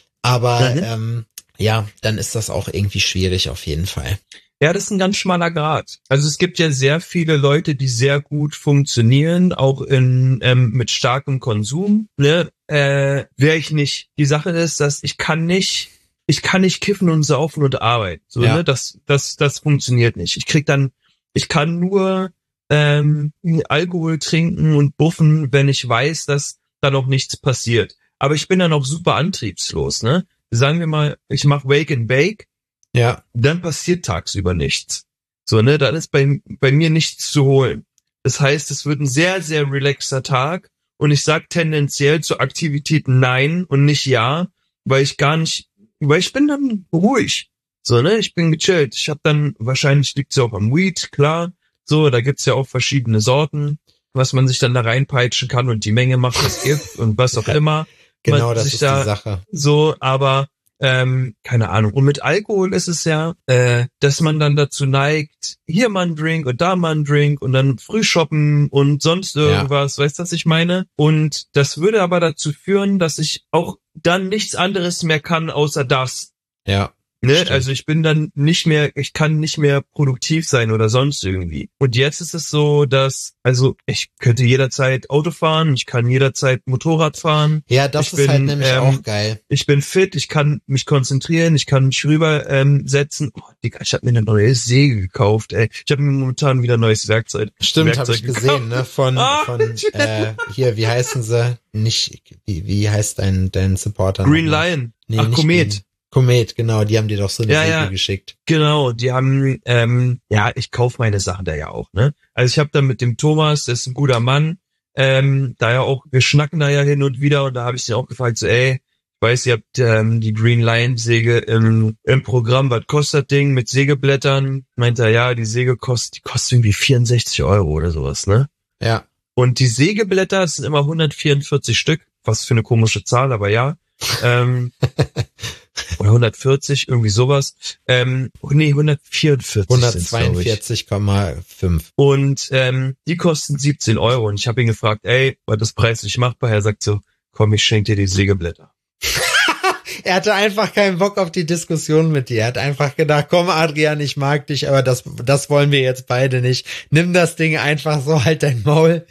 Aber, mhm. ähm, ja, dann ist das auch irgendwie schwierig auf jeden Fall. Ja, das ist ein ganz schmaler Grat. Also es gibt ja sehr viele Leute, die sehr gut funktionieren, auch in ähm, mit starkem Konsum. Ne? Äh, wäre ich nicht. Die Sache ist, dass ich kann nicht, ich kann nicht kiffen und saufen und arbeiten. So, ja. ne, das, das, das funktioniert nicht. Ich krieg dann, ich kann nur ähm, Alkohol trinken und buffen, wenn ich weiß, dass da noch nichts passiert. Aber ich bin dann auch super antriebslos. Ne, sagen wir mal, ich mache Wake and Bake. Ja. Dann passiert tagsüber nichts. So, ne, dann ist bei, bei mir nichts zu holen. Das heißt, es wird ein sehr, sehr relaxter Tag und ich sag tendenziell zu Aktivitäten nein und nicht ja, weil ich gar nicht, weil ich bin dann ruhig. So, ne, ich bin gechillt. Ich habe dann, wahrscheinlich liegt's ja auch am Weed, klar. So, da gibt's ja auch verschiedene Sorten, was man sich dann da reinpeitschen kann und die Menge macht, es gibt und was auch immer. Genau, man das sich ist da die Sache. So, aber Ähm, keine Ahnung. Und mit Alkohol ist es ja, äh, dass man dann dazu neigt, hier mal ein Drink und da mal ein Drink und dann früh shoppen und sonst irgendwas. Ja. Weißt du, was ich meine? Und das würde aber dazu führen, dass ich auch dann nichts anderes mehr kann, außer das. Ja. Ne? Also ich bin dann nicht mehr, ich kann nicht mehr produktiv sein oder sonst irgendwie. Und jetzt ist es so, dass, also ich könnte jederzeit Auto fahren, ich kann jederzeit Motorrad fahren. Ja, das ich ist bin, halt nämlich ähm, auch geil. Ich bin fit, ich kann mich konzentrieren, ich kann mich rüber ähm, setzen. Oh, Digga, ich habe mir eine neue Säge gekauft, ey. Ich habe mir momentan wieder neues Werkzeug. Stimmt, habe ich gekauft. gesehen, ne? Von, ah, von äh, hier, wie heißen sie? Nicht, wie, wie heißt dein, dein Supporter? Green noch? Lion. Nee, Ach, Komet. Komet, genau, die haben dir doch so eine ja, Säge ja, geschickt. Genau, die haben, ähm, ja, ich kaufe meine Sachen da ja auch, ne? Also ich habe da mit dem Thomas, der ist ein guter Mann, ähm, da ja auch, wir schnacken da ja hin und wieder und da habe ich den auch gefragt, so, ey, ich weiß, ihr habt ähm, die Green Lion Säge im, im Programm, was kostet das Ding mit Sägeblättern? Meint er, ja, die Säge kostet, die kostet irgendwie vierundsechzig Euro oder sowas, ne? Ja. Und die Sägeblätter sind immer hundertvierundvierzig Stück, was für eine komische Zahl, aber ja. ähm, oder hundertvierzig, irgendwie sowas. Ähm, nee, hundertvierundvierzig. hundertzweiundvierzig Komma fünf. Und ähm, die kosten siebzehn Euro. Und ich habe ihn gefragt, ey, war das preislich machbar? Er sagt so, komm, ich schenke dir die Sägeblätter. Er hatte einfach keinen Bock auf die Diskussion mit dir. Er hat einfach gedacht, komm Adrian, ich mag dich, aber das, das wollen wir jetzt beide nicht. Nimm das Ding einfach so, halt dein Maul.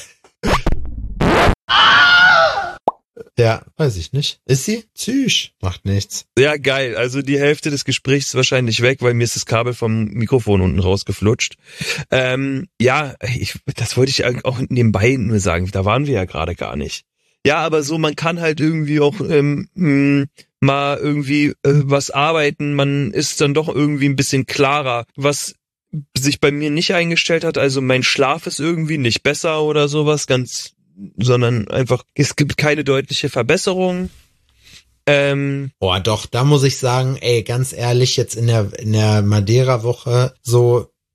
Ja, weiß ich nicht. Ist sie? Tschüss. Macht nichts. Ja, geil. Also die Hälfte des Gesprächs ist wahrscheinlich weg, weil mir ist das Kabel vom Mikrofon unten rausgeflutscht. Ähm, ja, ich, das wollte ich auch nebenbei nur sagen. Da waren wir ja gerade gar nicht. Ja, aber so, man kann halt irgendwie auch ähm, mh, mal irgendwie äh, was arbeiten. Man ist dann doch irgendwie ein bisschen klarer, was sich bei mir nicht eingestellt hat. Also mein Schlaf ist irgendwie nicht besser oder sowas, ganz, sondern einfach, es gibt keine deutliche Verbesserung. Ähm, Boah, doch, da muss ich sagen, ey, ganz ehrlich, jetzt in der in der Madeira-Woche so,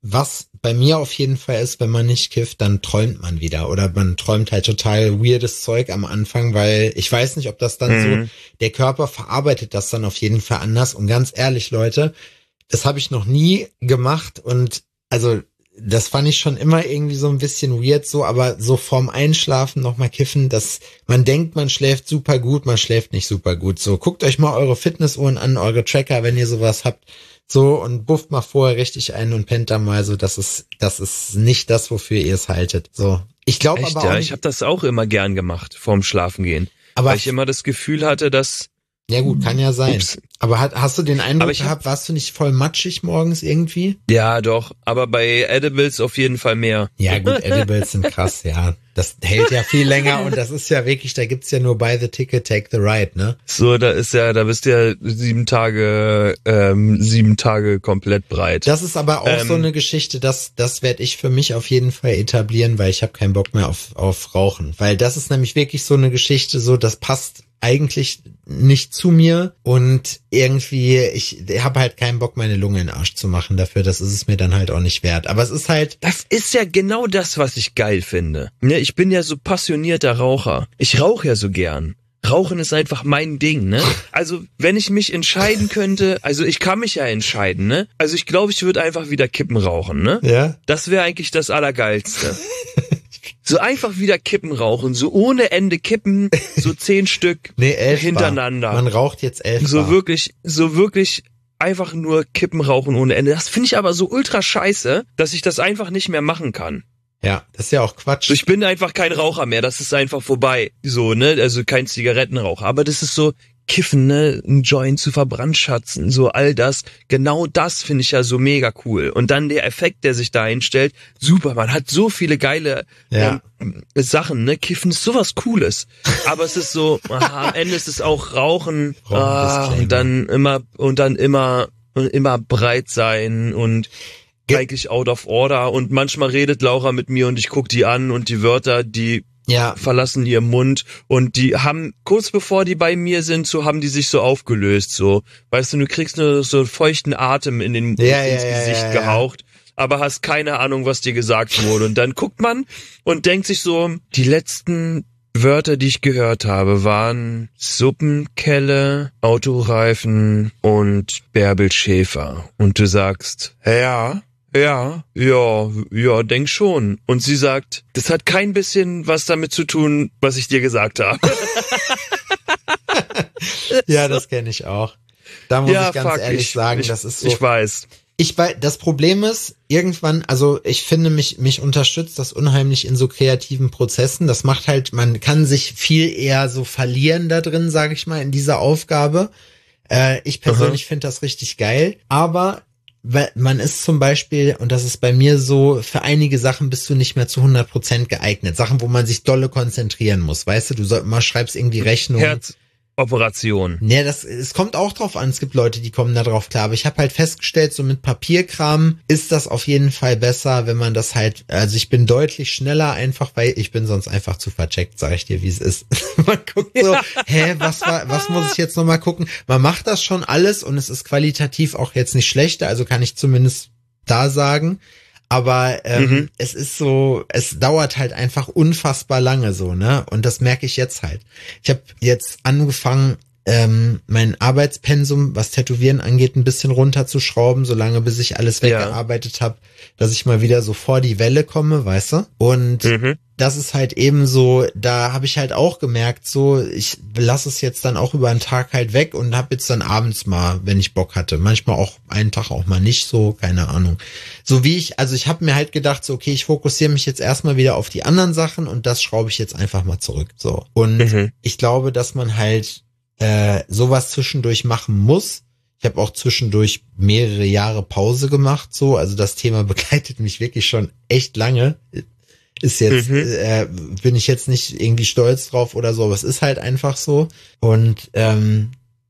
was bei mir auf jeden Fall ist, wenn man nicht kifft, dann träumt man wieder. Oder man träumt halt total weirdes Zeug am Anfang, weil ich weiß nicht, ob das dann mhm. so, der Körper verarbeitet das dann auf jeden Fall anders. Und ganz ehrlich, Leute, das habe ich noch nie gemacht und also das fand ich schon immer irgendwie so ein bisschen weird so, aber so vorm Einschlafen nochmal kiffen, dass man denkt, man schläft super gut, man schläft nicht super gut. So, guckt euch mal eure Fitnessuhren an, eure Tracker, wenn ihr sowas habt, so und bufft mal vorher richtig ein und pennt da mal so, das ist, das ist nicht das, wofür ihr es haltet. So, ich glaube aber auch ja, nicht, ich habe das auch immer gern gemacht vorm Schlafengehen, aber weil ich immer das Gefühl hatte, dass ja gut, kann ja sein. Ups. Aber hat, hast du den Eindruck ich gehabt, hab, warst du nicht voll matschig morgens irgendwie? Ja, doch. Aber bei Edibles auf jeden Fall mehr. Ja gut, Edibles sind krass, ja. Das hält ja viel länger und das ist ja wirklich, da gibt's ja nur buy the ticket, take the ride, ne? So, da ist ja, da bist du ja sieben Tage, ähm, sieben Tage komplett breit. Das ist aber auch ähm, so eine Geschichte, das, das werde ich für mich auf jeden Fall etablieren, weil ich habe keinen Bock mehr auf, auf Rauchen. Weil das ist nämlich wirklich so eine Geschichte, so das passt eigentlich nicht zu mir und irgendwie, ich habe halt keinen Bock, meine Lunge in den Arsch zu machen dafür, das ist es mir dann halt auch nicht wert. Aber es ist halt... Das ist ja genau das, was ich geil finde. Ne, ich bin ja so passionierter Raucher. Ich rauche ja so gern. Rauchen ist einfach mein Ding, ne? Also, wenn ich mich entscheiden könnte, also ich kann mich ja entscheiden, ne? Also ich glaube, ich würde einfach wieder Kippen rauchen, ne? Ja. Das wäre eigentlich das Allergeilste. So einfach wieder Kippen rauchen, so ohne Ende Kippen, so zehn Stück nee, elf hintereinander. Bar. Man raucht jetzt elf So Bar. wirklich, so wirklich einfach nur Kippen rauchen ohne Ende. Das finde ich aber so ultra scheiße, dass ich das einfach nicht mehr machen kann. Ja, das ist ja auch Quatsch. So, ich bin einfach kein Raucher mehr, das ist einfach vorbei. So, ne, also kein Zigarettenraucher. Aber das ist so Kiffen, ne, ein Joint zu verbrandschatzen, so all das. Genau das finde ich ja so mega cool. Und dann der Effekt, der sich da einstellt, super, man hat so viele geile ja. ähm, Sachen, ne, Kiffen ist sowas Cooles. Aber es ist so, aha, am Ende ist es auch Rauchen, ah, und dann immer, und dann immer, und immer breit sein und eigentlich out of order und manchmal redet Laura mit mir und ich guck die an und die Wörter, die ja. verlassen ihren Mund und die haben, kurz bevor die bei mir sind, so haben die sich so aufgelöst, so. Weißt du, du kriegst nur so einen feuchten Atem in den, ja, ins ja, Gesicht ja, ja, gehaucht, aber hast keine Ahnung, was dir gesagt wurde. Und dann guckt man und denkt sich so, die letzten Wörter, die ich gehört habe, waren Suppenkelle, Autoreifen und Bärbel Schäfer. Und du sagst, ja, ja, ja, ja, denk schon. Und sie sagt, das hat kein bisschen was damit zu tun, was ich dir gesagt habe. Ja, das kenne ich auch. Da muss ja, ich ganz fuck, ehrlich ich, sagen, ich, das ist so. Ich weiß. Ich weiß, das Problem ist, irgendwann, also ich finde, mich mich unterstützt das unheimlich in so kreativen Prozessen. Das macht halt, man kann sich viel eher so verlieren da drin, sage ich mal, in dieser Aufgabe. Äh, ich persönlich finde das richtig geil, aber weil man ist zum Beispiel, und das ist bei mir so, für einige Sachen bist du nicht mehr zu hundert Prozent geeignet. Sachen, wo man sich dolle konzentrieren muss, weißt du, du soll, mal schreibst irgendwie Rechnungen. Herzoperation. Ja, das, es kommt auch drauf an, es gibt Leute, die kommen da drauf klar, aber ich habe halt festgestellt, so mit Papierkram ist das auf jeden Fall besser, wenn man das halt, also ich bin deutlich schneller einfach, weil ich bin sonst einfach zu vercheckt, sag ich dir, wie es ist. Man guckt so, ja. hä, was war, was muss ich jetzt nochmal gucken? Man macht das schon alles und es ist qualitativ auch jetzt nicht schlechter, also kann ich zumindest da sagen. Aber ähm, mhm. es ist so, es dauert halt einfach unfassbar lange so, ne? Und das merke ich jetzt halt. Ich habe jetzt angefangen, ähm, mein Arbeitspensum, was Tätowieren angeht, ein bisschen runterzuschrauben, solange bis ich alles weggearbeitet ja. habe, dass ich mal wieder so vor die Welle komme, weißt du? Und mhm. das ist halt eben so, da habe ich halt auch gemerkt, so, ich lasse es jetzt dann auch über einen Tag halt weg und habe jetzt dann abends mal, wenn ich Bock hatte, manchmal auch einen Tag auch mal nicht so, keine Ahnung. So wie ich, also ich habe mir halt gedacht, so, okay, ich fokussiere mich jetzt erstmal wieder auf die anderen Sachen und das schraube ich jetzt einfach mal zurück, so. Und mhm. ich glaube, dass man halt äh, sowas zwischendurch machen muss. Ich habe auch zwischendurch mehrere Jahre Pause gemacht, so, also das Thema begleitet mich wirklich schon echt lange. Ist jetzt, mhm. äh, bin ich jetzt nicht irgendwie stolz drauf oder so, aber es ist halt einfach so. Und ähm,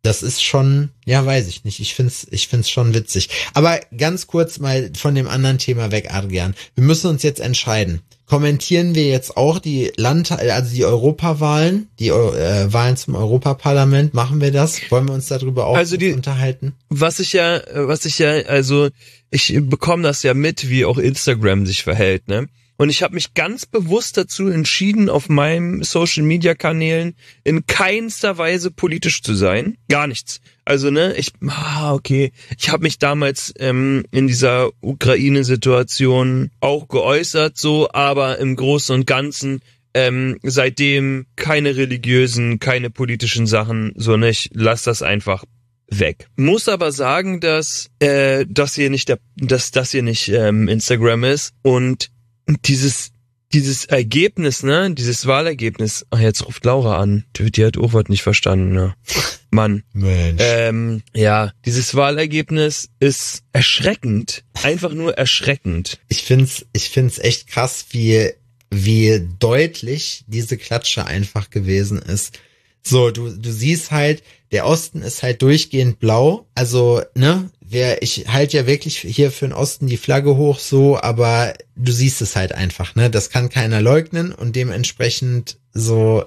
Das ist schon, ja, weiß ich nicht. Ich find's, ich find's schon witzig. Aber ganz kurz mal von dem anderen Thema weg, Adrian. Wir müssen uns jetzt entscheiden. Kommentieren wir jetzt auch die Land, also die Europawahlen, die äh, Wahlen zum Europaparlament? Machen wir das? Wollen wir uns darüber auch also die, unterhalten? Was ich ja, was ich ja, also ich bekomme das ja mit, wie auch Instagram sich verhält, ne? Und ich habe mich ganz bewusst dazu entschieden, auf meinen Social-Media-Kanälen in keinster Weise politisch zu sein. Gar nichts. Also, ne, ich, ah, okay, ich habe mich damals ähm, in dieser Ukraine-Situation auch geäußert, so, aber im Großen und Ganzen ähm, seitdem keine religiösen, keine politischen Sachen, so nicht, lass das einfach weg. Muss aber sagen, dass äh, das hier nicht der, dass das hier nicht ähm, Instagram ist und dieses dieses Ergebnis, ne, dieses Wahlergebnis. Ach, jetzt ruft Laura an. Die, die hat Urwort nicht verstanden, ne? Mann. Mensch. Ähm, ja, dieses Wahlergebnis ist erschreckend. Einfach nur erschreckend. Ich find's, ich find's echt krass, wie wie deutlich diese Klatsche einfach gewesen ist. So, du du siehst halt, der Osten ist halt durchgehend blau. Also, ne, wer ich halte ja wirklich hier für den Osten die Flagge hoch so, aber du siehst es halt einfach, ne? Das kann keiner leugnen und dementsprechend so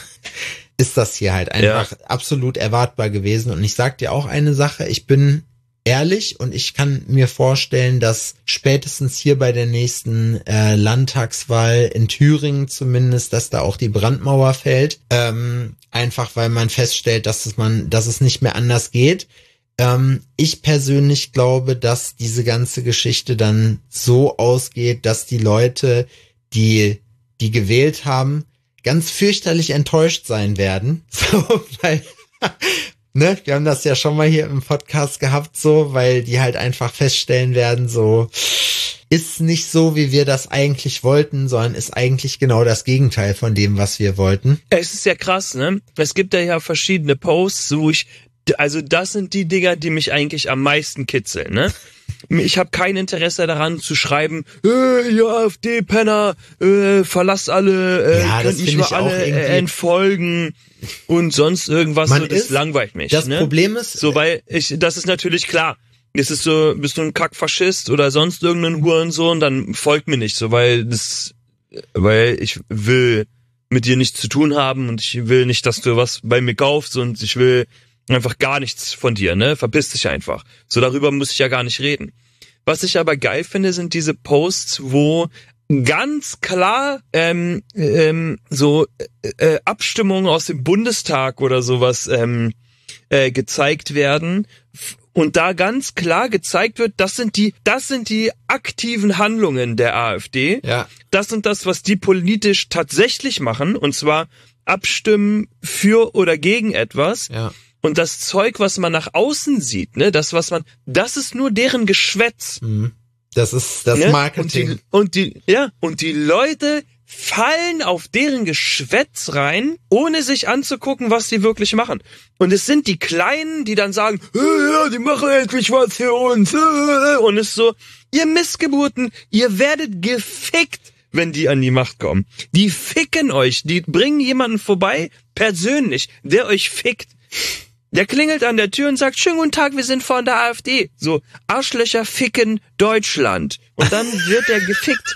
ist das hier halt einfach ja. absolut erwartbar gewesen. Und ich sag dir auch eine Sache, ich bin ehrlich und ich kann mir vorstellen, dass spätestens hier bei der nächsten äh, Landtagswahl in Thüringen zumindest, dass da auch die Brandmauer fällt, ähm, einfach weil man feststellt, dass es man, dass es nicht mehr anders geht. Ähm, ich persönlich glaube, dass diese ganze Geschichte dann so ausgeht, dass die Leute, die die gewählt haben, ganz fürchterlich enttäuscht sein werden. So, weil ne, wir haben das ja schon mal hier im Podcast gehabt, so, weil die halt einfach feststellen werden, so, ist nicht so, wie wir das eigentlich wollten, sondern ist eigentlich genau das Gegenteil von dem, was wir wollten. Es ist ja krass, ne? Es gibt da ja verschiedene Posts, wo ich, also das sind die Dinger, die mich eigentlich am meisten kitzeln, ne? Ich habe kein Interesse daran zu schreiben, äh, ihr AfD-Penner, äh, verlasst alle, äh, ja, könnt mich mal alle äh, entfolgen und sonst irgendwas, Man so, das ist, langweilt mich. Das ne? Problem ist... So, weil ich, das ist natürlich klar. Es ist so, bist du ein Kackfaschist oder sonst irgendein Hurensohn, dann folgt mir nicht so, weil das, weil ich will mit dir nichts zu tun haben und ich will nicht, dass du was bei mir kaufst und ich will einfach gar nichts von dir, ne? Verpiss dich einfach. So, darüber muss ich ja gar nicht reden. Was ich aber geil finde, sind diese Posts, wo ganz klar ähm, ähm, so äh, Abstimmungen aus dem Bundestag oder sowas ähm, äh, gezeigt werden und da ganz klar gezeigt wird, das sind die, das sind die aktiven Handlungen der AfD. Ja. Das sind das, was die politisch tatsächlich machen, und zwar abstimmen für oder gegen etwas. Ja. Und das Zeug, was man nach außen sieht, ne, das, was man, das ist nur deren Geschwätz. Das ist das ne? Marketing. Und die, und die, ja, und die Leute fallen auf deren Geschwätz rein, ohne sich anzugucken, was die wirklich machen. Und es sind die Kleinen, die dann sagen, ja, die machen endlich was für uns. Und es ist so, ihr Missgeburten, ihr werdet gefickt, wenn die an die Macht kommen. Die ficken euch, die bringen jemanden vorbei, persönlich, der euch fickt. Der klingelt an der Tür und sagt, schönen guten Tag, wir sind von der AfD. So, Arschlöcher ficken Deutschland. Und dann wird er gefickt.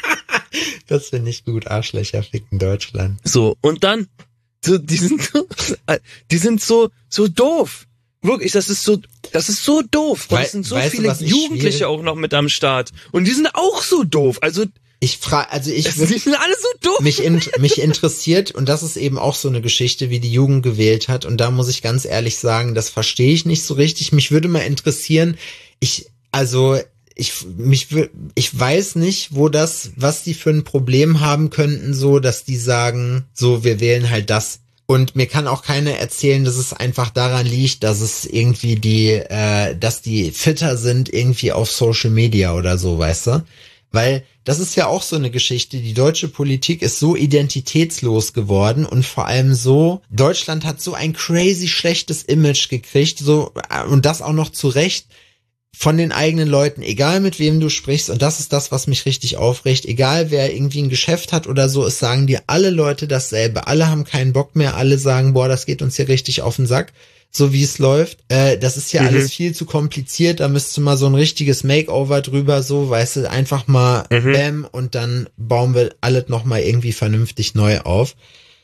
Das finde ich gut, Arschlöcher ficken Deutschland. So, und dann, so, die sind, die sind so, so doof. Wirklich, das ist so, das ist so doof. Und We- es sind so weißt du, viele was ich Jugendliche schwierig- auch noch mit am Start. Und die sind auch so doof. Also, Ich frage, also ich die sind alle so doof. mich in, mich interessiert, und das ist eben auch so eine Geschichte, wie die Jugend gewählt hat, und da muss ich ganz ehrlich sagen, das verstehe ich nicht so richtig. Mich würde mal interessieren, ich, also ich, mich, wür- ich weiß nicht, wo das, was die für ein Problem haben könnten, so, dass die sagen, so, wir wählen halt das. Und mir kann auch keiner erzählen, dass es einfach daran liegt, dass es irgendwie die, äh, dass die fitter sind irgendwie auf Social Media oder so, weißt du? Weil das ist ja auch so eine Geschichte, die deutsche Politik ist so identitätslos geworden und vor allem so, Deutschland hat so ein crazy schlechtes Image gekriegt, so, und das auch noch zu Recht, von den eigenen Leuten, egal mit wem du sprichst, und das ist das, was mich richtig aufregt, egal wer irgendwie ein Geschäft hat oder so, es sagen dir alle Leute dasselbe, alle haben keinen Bock mehr, alle sagen, boah, das geht uns hier richtig auf den Sack, so wie es läuft, äh, das ist ja mhm. alles viel zu kompliziert, da müsste mal so ein richtiges Makeover drüber, so, weißt du, einfach mal mhm. bam, und dann bauen wir alles nochmal irgendwie vernünftig neu auf.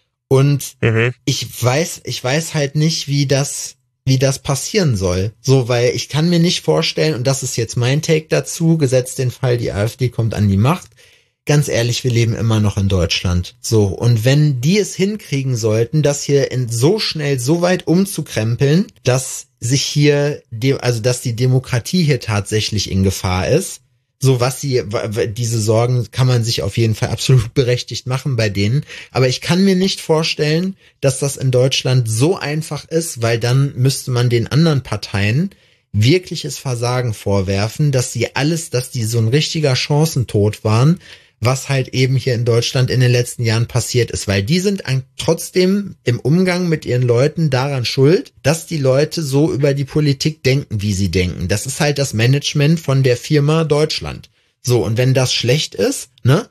Und mhm. ich weiß, ich weiß halt nicht, wie das wie das passieren soll. So, weil ich kann mir nicht vorstellen, und das ist jetzt mein Take dazu, gesetzt den Fall, die AfD kommt an die Macht. Ganz ehrlich, wir leben immer noch in Deutschland. So, und wenn die es hinkriegen sollten, das hier in so schnell so weit umzukrempeln, dass sich hier, also dass die Demokratie hier tatsächlich in Gefahr ist, so was sie, diese Sorgen kann man sich auf jeden Fall absolut berechtigt machen bei denen. Aber ich kann mir nicht vorstellen, dass das in Deutschland so einfach ist, weil dann müsste man den anderen Parteien wirkliches Versagen vorwerfen, dass sie alles, dass die so ein richtiger Chancentod waren, was halt eben hier in Deutschland in den letzten Jahren passiert ist, weil die sind trotzdem im Umgang mit ihren Leuten daran schuld, dass die Leute so über die Politik denken, wie sie denken. Das ist halt das Management von der Firma Deutschland. So, und wenn das schlecht ist, ne,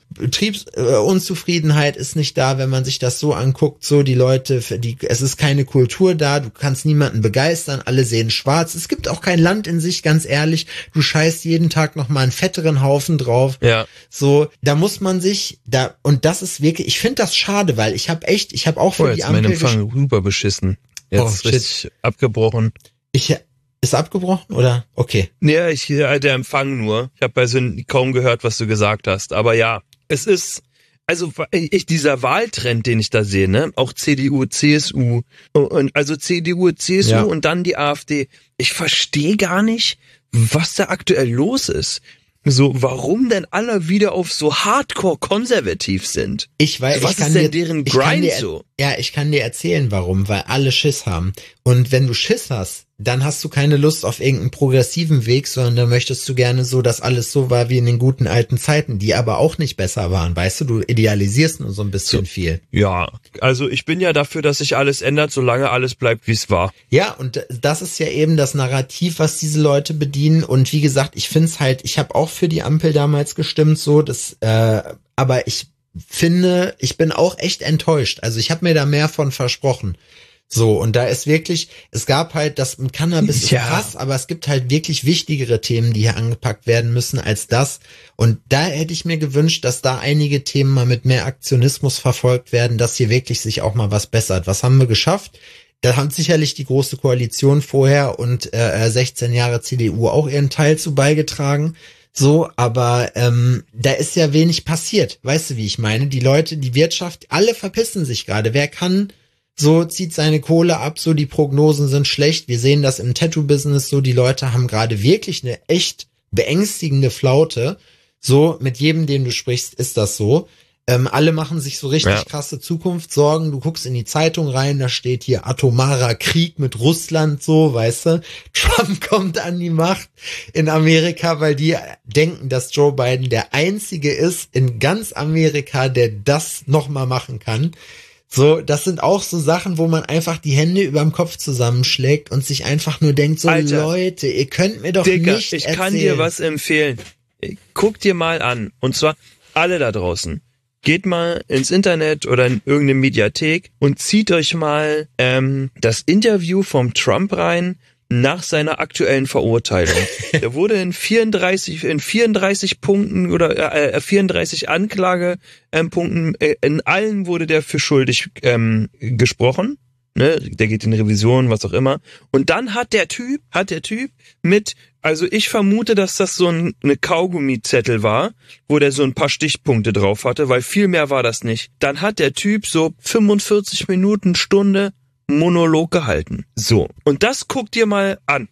Betriebsunzufriedenheit ist nicht da, wenn man sich das so anguckt, so die Leute, für die, es ist keine Kultur da, du kannst niemanden begeistern, alle sehen schwarz, es gibt auch kein Land in sich, ganz ehrlich, du scheißt jeden Tag noch mal einen fetteren Haufen drauf, ja. So, da muss man sich, da, und das ist wirklich, ich finde das schade, weil ich habe echt, ich habe auch für oh, die Ampel... Mein Empfang rüber beschissen, jetzt oh, ist richtig abgebrochen. Ich... Ist abgebrochen, oder? Okay. Ja, ich der Empfang nur. Ich habe also kaum gehört, was du gesagt hast. Aber ja, es ist, also ich, dieser Wahltrend, den ich da sehe, ne, auch C D U, C S U, und also C D U, C S U ja. und dann die AfD. Ich verstehe gar nicht, was da aktuell los ist. So, warum denn alle wieder auf so hardcore konservativ sind? Ich weiß, was ich kann ist denn dir, deren ich Grind kann dir, so? Ja, ich kann dir erzählen, warum, weil alle Schiss haben. Und wenn du Schiss hast, dann hast du keine Lust auf irgendeinen progressiven Weg, sondern dann möchtest du gerne so, dass alles so war wie in den guten alten Zeiten, die aber auch nicht besser waren. Weißt du, du idealisierst nur so ein bisschen so, viel. Ja, also ich bin ja dafür, dass sich alles ändert, solange alles bleibt, wie es war. Ja, und das ist ja eben das Narrativ, was diese Leute bedienen. Und wie gesagt, ich find's halt, ich habe auch für die Ampel damals gestimmt, so, das, äh, aber ich finde, ich bin auch echt enttäuscht. Also ich habe mir da mehr von versprochen. So, und da ist wirklich, es gab halt, das mit Cannabis ist ja. krass, aber es gibt halt wirklich wichtigere Themen, die hier angepackt werden müssen als das. Und da hätte ich mir gewünscht, dass da einige Themen mal mit mehr Aktionismus verfolgt werden, dass hier wirklich sich auch mal was bessert. Was haben wir geschafft? Da haben sicherlich die Große Koalition vorher und äh, sechzehn Jahre C D U auch ihren Teil zu beigetragen. So, aber ähm, da ist ja wenig passiert. Weißt du, wie ich meine? Die Leute, die Wirtschaft, alle verpissen sich gerade. Wer kann, so zieht seine Kohle ab, so die Prognosen sind schlecht. Wir sehen das im Tattoo-Business so, die Leute haben gerade wirklich eine echt beängstigende Flaute. So, mit jedem, den du sprichst, ist das so. Ähm, alle machen sich so richtig ja. krasse Zukunftssorgen. Du guckst in die Zeitung rein, da steht hier atomarer Krieg mit Russland, so, weißt du. Trump kommt an die Macht in Amerika, weil die denken, dass Joe Biden der Einzige ist in ganz Amerika, der das nochmal machen kann. So, das sind auch so Sachen, wo man einfach die Hände überm Kopf zusammenschlägt und sich einfach nur denkt, so Alter, Leute, ihr könnt mir doch Digga, nicht ich erzählen. kann dir was empfehlen. Guck dir mal an, und zwar alle da draußen. Geht mal ins Internet oder in irgendeine Mediathek und zieht euch mal ähm, das Interview vom Trump rein nach seiner aktuellen Verurteilung. Der wurde in vierunddreißig in vierunddreißig Punkten oder äh, vierunddreißig Anklagepunkten, äh, in allen wurde der für schuldig ähm, gesprochen. Ne, der geht in Revision, was auch immer. Und dann hat der Typ, hat der Typ mit, also ich vermute, dass das so ein, eine Kaugummizettel war, wo der so ein paar Stichpunkte drauf hatte, weil viel mehr war das nicht. Dann hat der Typ so fünfundvierzig Minuten, Stunde Monolog gehalten. So. Und das guck dir mal an.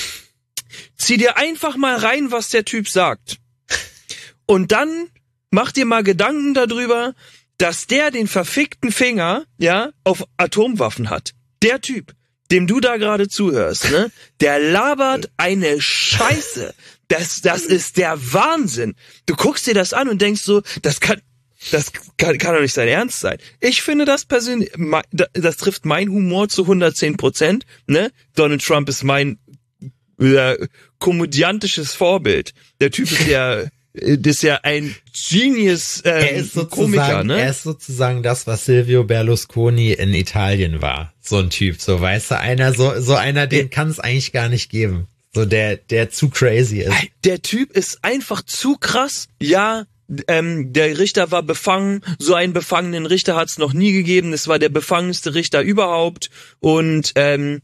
Zieh dir einfach mal rein, was der Typ sagt. Und dann mach dir mal Gedanken darüber, dass der den verfickten Finger, ja, auf Atomwaffen hat. Der Typ, dem du da gerade zuhörst, ne, der labert eine Scheiße. Das, das ist der Wahnsinn. Du guckst dir das an und denkst so, das kann, das kann, kann doch nicht sein Ernst sein. Ich finde das persönlich, das trifft mein Humor zu hundertzehn Prozent, ne. Donald Trump ist mein äh, komödiantisches Vorbild. Der Typ ist ja, das ist ja ein Genius äh, er ist Komiker, ne? Er ist sozusagen das, was Silvio Berlusconi in Italien war. So ein Typ, so weißt du, einer, so, so einer, den kann es eigentlich gar nicht geben. So der, der zu crazy ist. Der Typ ist einfach zu krass. Ja, ähm, der Richter war befangen. So einen befangenen Richter hat es noch nie gegeben. Das war der befangenste Richter überhaupt. Und ähm,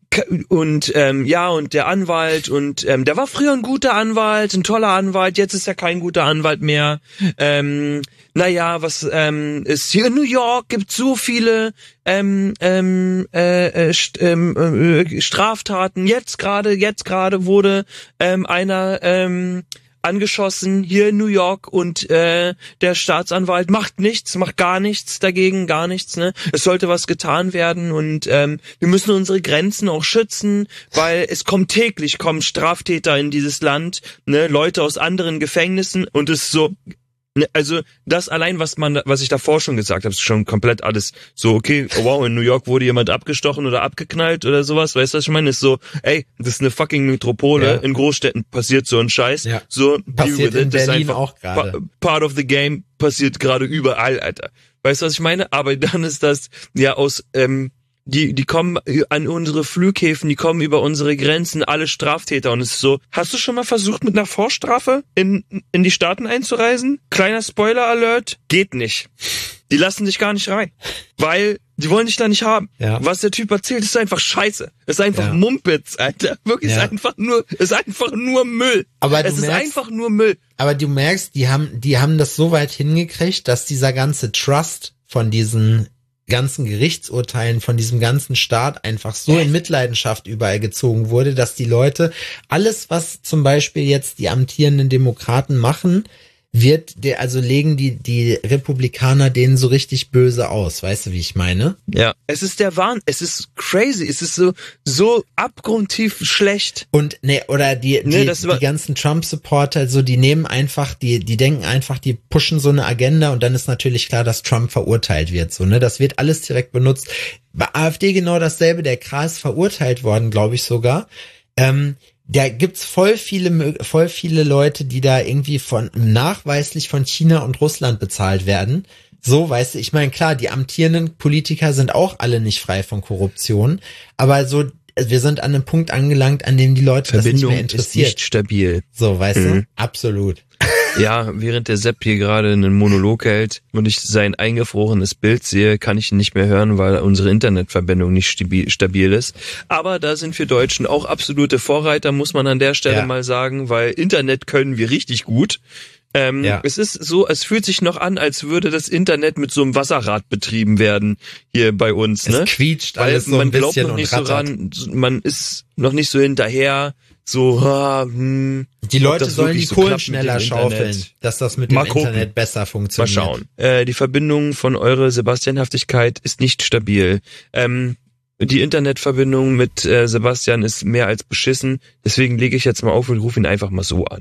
und ähm, ja, und der Anwalt und ähm, der war früher ein guter Anwalt, ein toller Anwalt, jetzt ist er kein guter Anwalt mehr. Ähm, naja, was ähm, ist hier in New York, gibt so viele ähm, ähm, äh, st- ähm, äh, Straftaten. Jetzt gerade, jetzt gerade wurde ähm, einer ähm, angeschossen hier in New York und äh, der Staatsanwalt macht nichts, macht gar nichts dagegen, gar nichts, ne? Es sollte was getan werden und ähm, wir müssen unsere Grenzen auch schützen, weil es kommt täglich, kommen Straftäter in dieses Land, ne? Leute aus anderen Gefängnissen und es ist so, ne? Also das allein, was man, was ich davor schon gesagt habe, ist schon komplett alles so, okay, oh wow, in New York wurde jemand abgestochen oder abgeknallt oder sowas, weißt du, was ich meine? Ist so, ey, das ist eine fucking Metropole, ja. In Großstädten passiert so ein Scheiß, ja. So, passiert in Berlin auch gerade. Part of the game, passiert gerade überall, Alter. Weißt du, was ich meine? Aber dann ist das, ja, aus, ähm, Die, die kommen an unsere Flughäfen, die kommen über unsere Grenzen, alle Straftäter. Und es ist so, hast du schon mal versucht, mit einer Vorstrafe in, in die Staaten einzureisen? Kleiner Spoiler-Alert, geht nicht. Die lassen dich gar nicht rein. Weil, die wollen dich da nicht haben. Ja. Was der Typ erzählt, ist einfach Scheiße. Ist einfach ja. Mumpitz, Alter. Wirklich, ja. ist einfach nur, ist einfach nur Müll. Aber du es ist merkst, einfach nur Müll. Aber du merkst, die haben, die haben das so weit hingekriegt, dass dieser ganze Trust von diesen ganzen Gerichtsurteilen, von diesem ganzen Staat einfach so in Mitleidenschaft überall gezogen wurde, dass die Leute, alles was zum Beispiel jetzt die amtierenden Demokraten machen, wird der, also legen die, die Republikaner denen so richtig böse aus. Weißt du, wie ich meine? Ja. Es ist der Wahn, es ist crazy, es ist so, so abgrundtief schlecht. Und, ne, oder die, die, nee, das die ganzen Trump-Supporter, so, die nehmen einfach, die, die denken einfach, die pushen so eine Agenda und dann ist natürlich klar, dass Trump verurteilt wird, so, ne? Das wird alles direkt benutzt. Bei AfD genau dasselbe, der Kral ist verurteilt worden, glaube ich sogar. Ähm, Da gibt's voll viele, voll viele Leute, die da irgendwie von, nachweislich von China und Russland bezahlt werden. So, weißt du, ich meine, klar, die amtierenden Politiker sind auch alle nicht frei von Korruption, aber so, wir sind an einem Punkt angelangt, an dem die Leute Verbindung das nicht mehr interessiert. Ist nicht stabil. So, weißt mhm. du? Absolut. Ja, während der Sepp hier gerade einen Monolog hält und ich sein eingefrorenes Bild sehe, kann ich ihn nicht mehr hören, weil unsere Internetverbindung nicht stabil ist. Aber da sind wir Deutschen auch absolute Vorreiter, muss man an der Stelle ja. mal sagen, weil Internet können wir richtig gut. Ähm, ja. Es ist so, es fühlt sich noch an, als würde das Internet mit so einem Wasserrad betrieben werden hier bei uns. Es ne? quietscht weil alles so man ein bisschen glaubt noch nicht und so ran, man ist noch nicht so hinterher. So, ha, hm, die Leute sollen die so Kohlen schneller schaufeln, Internet. dass das mit dem Internet besser funktioniert. Mal schauen. Äh, die Verbindung von eurer Sebastianhaftigkeit ist nicht stabil. Ähm, die Internetverbindung mit äh, Sebastian ist mehr als beschissen. Deswegen lege ich jetzt mal auf und rufe ihn einfach mal so an.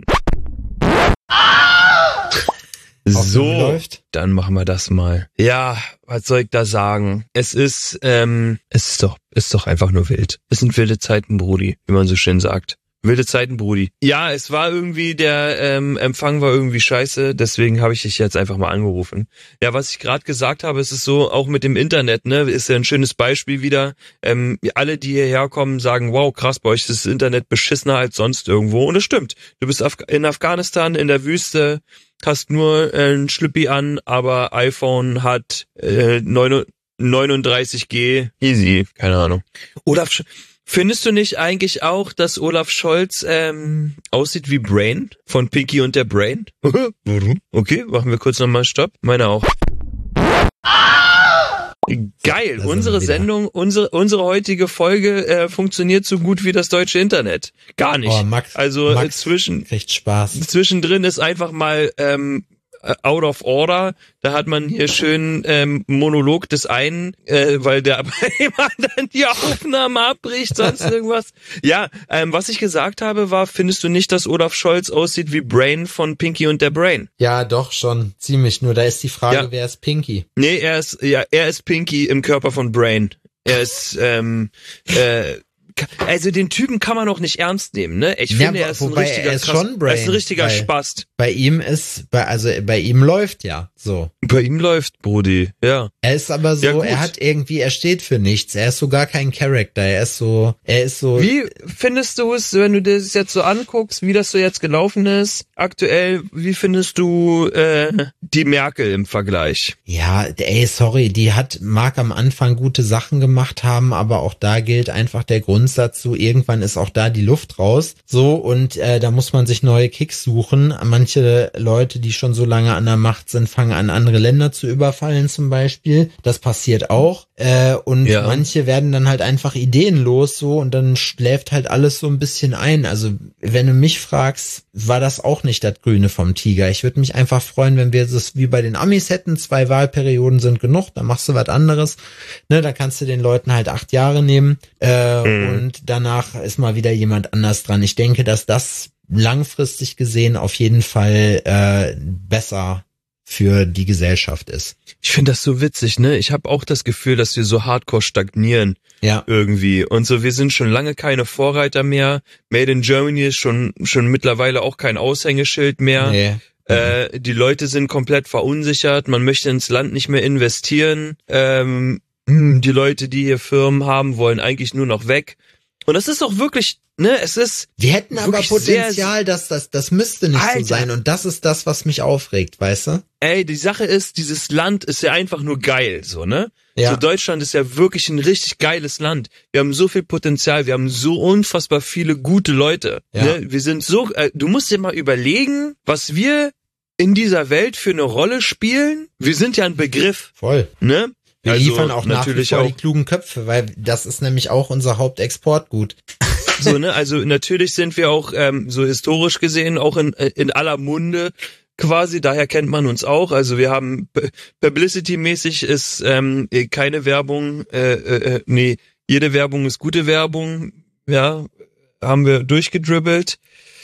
So, dann machen wir das mal. Ja, was soll ich da sagen? Es ist, ähm, es ist doch, ist doch einfach nur wild. Es sind wilde Zeiten, Brudi, wie man so schön sagt. Wilde Zeiten, Brudi. Ja, es war irgendwie, der ähm, Empfang war irgendwie scheiße, deswegen habe ich dich jetzt einfach mal angerufen. Ja, was ich gerade gesagt habe, es ist so, auch mit dem Internet, ne, ist ja ein schönes Beispiel wieder. Ähm, alle, die hierher kommen, sagen, wow, krass, bei euch ist das Internet beschissener als sonst irgendwo. Und es stimmt. Du bist Af- in Afghanistan, in der Wüste, hast nur äh, ein Schlüppi an, aber iPhone hat äh, neununddreißig G. Easy, keine Ahnung. Oder findest du nicht eigentlich auch, dass Olaf Scholz ähm, aussieht wie Brain von Pinky und der Brain? Okay, machen wir kurz nochmal Stopp. Meine auch. Geil, unsere Sendung, unsere unsere heutige Folge äh, funktioniert so gut wie das deutsche Internet. Gar nicht. Oh, Max, also Max zwischen kriegt Spaß. Zwischendrin ist einfach mal ähm, out of order. Da hat man hier schön ähm, Monolog des einen, äh, weil der bei dem anderen die Aufnahme abbricht, sonst irgendwas. Ja, ähm, was ich gesagt habe war, findest du nicht, dass Olaf Scholz aussieht wie Brain von Pinky und der Brain? Ja, doch schon, ziemlich. Nur da ist die Frage, ja. Wer ist Pinky? Nee, er ist ja, er ist Pinky im Körper von Brain. Er ist ähm, äh, also den Typen kann man auch nicht ernst nehmen, ne? Ich Ja, finde, er ist ein wobei richtiger, er ist krass, schon Brain, er ist ein richtiger weil- Spast. Bei ihm ist, bei, also bei ihm läuft ja so. Bei ihm läuft, Brudi, ja. Er ist aber so, Ja, gut. er hat irgendwie, er steht für nichts. Er ist so gar kein Charakter. Er ist so, er ist so. Wie findest du es, wenn du dir das jetzt so anguckst, wie das so jetzt gelaufen ist, aktuell, wie findest du äh, die Merkel im Vergleich? Ja, ey, sorry, die hat, mag am Anfang gute Sachen gemacht haben, aber auch da gilt einfach der Grundsatz so, irgendwann ist auch da die Luft raus. So, und äh, da muss man sich neue Kicks suchen. Manche Leute, die schon so lange an der Macht sind, fangen an, andere Länder zu überfallen zum Beispiel. Das passiert auch. Äh, und Ja. manche werden dann halt einfach ideenlos so und dann schläft halt alles so ein bisschen ein. Also, wenn du mich fragst, war das auch nicht das Grüne vom Tiger. Ich würde mich einfach freuen, wenn wir das wie bei den Amis hätten, zwei Wahlperioden sind genug, dann machst du was anderes. Ne, da kannst du den Leuten halt acht Jahre nehmen äh, Mhm. und danach ist mal wieder jemand anders dran. Ich denke, dass das langfristig gesehen auf jeden Fall äh, besser für die Gesellschaft ist. Ich finde das so witzig, ne? Ich habe auch das Gefühl, dass wir so hardcore stagnieren Ja. irgendwie. Und so, wir sind schon lange keine Vorreiter mehr. Made in Germany ist schon schon mittlerweile auch kein Aushängeschild mehr. Nee. Äh, die Leute sind komplett verunsichert. Man möchte ins Land nicht mehr investieren. Ähm, die Leute, die hier Firmen haben, wollen eigentlich nur noch weg. Und das ist auch wirklich, ne, es ist Wir hätten aber wirklich sehr- Potenzial, dass das, das müsste nicht Alter. so sein und das ist das, was mich aufregt, weißt du? Ey, die Sache ist, dieses Land ist ja einfach nur geil, so, ne? Ja. So, Deutschland ist ja wirklich ein richtig geiles Land. Wir haben so viel Potenzial, wir haben so unfassbar viele gute Leute. Ja. Ne? Wir sind so, äh, du musst dir mal überlegen, was wir in dieser Welt für eine Rolle spielen. Wir sind ja ein Begriff, Voll. ne? Wir Also liefern auch nach wie natürlich vor auch die klugen Köpfe, weil das ist nämlich auch unser Hauptexportgut. so, ne? Also natürlich sind wir auch ähm, so historisch gesehen auch in in aller Munde quasi, daher kennt man uns auch. Also wir haben Publicity-mäßig ist ähm, keine Werbung, äh, äh, nee, jede Werbung ist gute Werbung, ja, haben wir durchgedribbelt.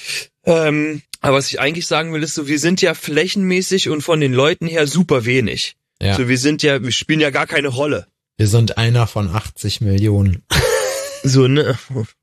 Ähm, aber was ich eigentlich sagen will, ist so, wir sind ja flächenmäßig und von den Leuten her super wenig. Ja. So, wir sind ja, wir spielen ja gar keine Rolle. Wir sind einer von achtzig Millionen. So, ne?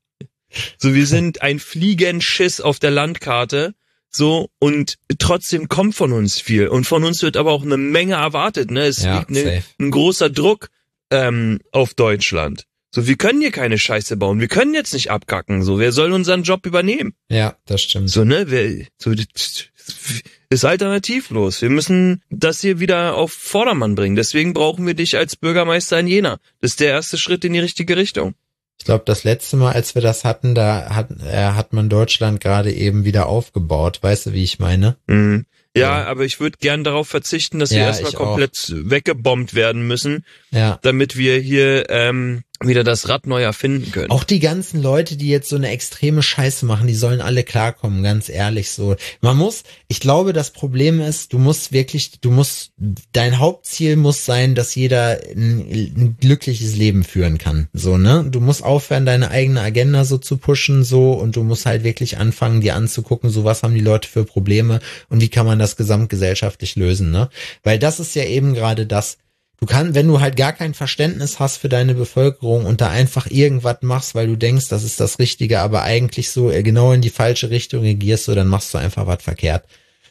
So, wir sind ein Fliegenschiss auf der Landkarte. So, und trotzdem kommt von uns viel. Und von uns wird aber auch eine Menge erwartet, ne? Es Ja, liegt ne, safe. ein großer Druck ähm, auf Deutschland. So, wir können hier keine Scheiße bauen. Wir können jetzt nicht abkacken. So, wer soll unseren Job übernehmen? Ja, das stimmt. So, ne? Wer, so, das ist alternativlos. Wir müssen das hier wieder auf Vordermann bringen. Deswegen brauchen wir dich als Bürgermeister in Jena. Das ist der erste Schritt in die richtige Richtung. Ich glaube, das letzte Mal, als wir das hatten, da hat, äh, hat man Deutschland gerade eben wieder aufgebaut. Weißt du, wie ich meine? Mhm. Ja, Ja. aber ich würde gern darauf verzichten, dass wir Ja, erstmal ich komplett weggebombt werden müssen, Ja. damit wir hier ähm, wieder das Rad neu erfinden können. Auch die ganzen Leute, die jetzt so eine extreme Scheiße machen, die sollen alle klarkommen, ganz ehrlich so. Man muss, ich glaube, das Problem ist, du musst wirklich, du musst, dein Hauptziel muss sein, dass jeder ein, ein glückliches Leben führen kann, so, ne? Du musst aufhören, deine eigene Agenda so zu pushen, so, und du musst halt wirklich anfangen, dir anzugucken, so, was haben die Leute für Probleme und wie kann man das gesamtgesellschaftlich lösen, ne? Weil das ist ja eben gerade das. Du kannst, wenn du halt gar kein Verständnis hast für deine Bevölkerung und da einfach irgendwas machst, weil du denkst, das ist das Richtige, aber eigentlich so genau in die falsche Richtung regierst, so, dann machst du einfach was verkehrt.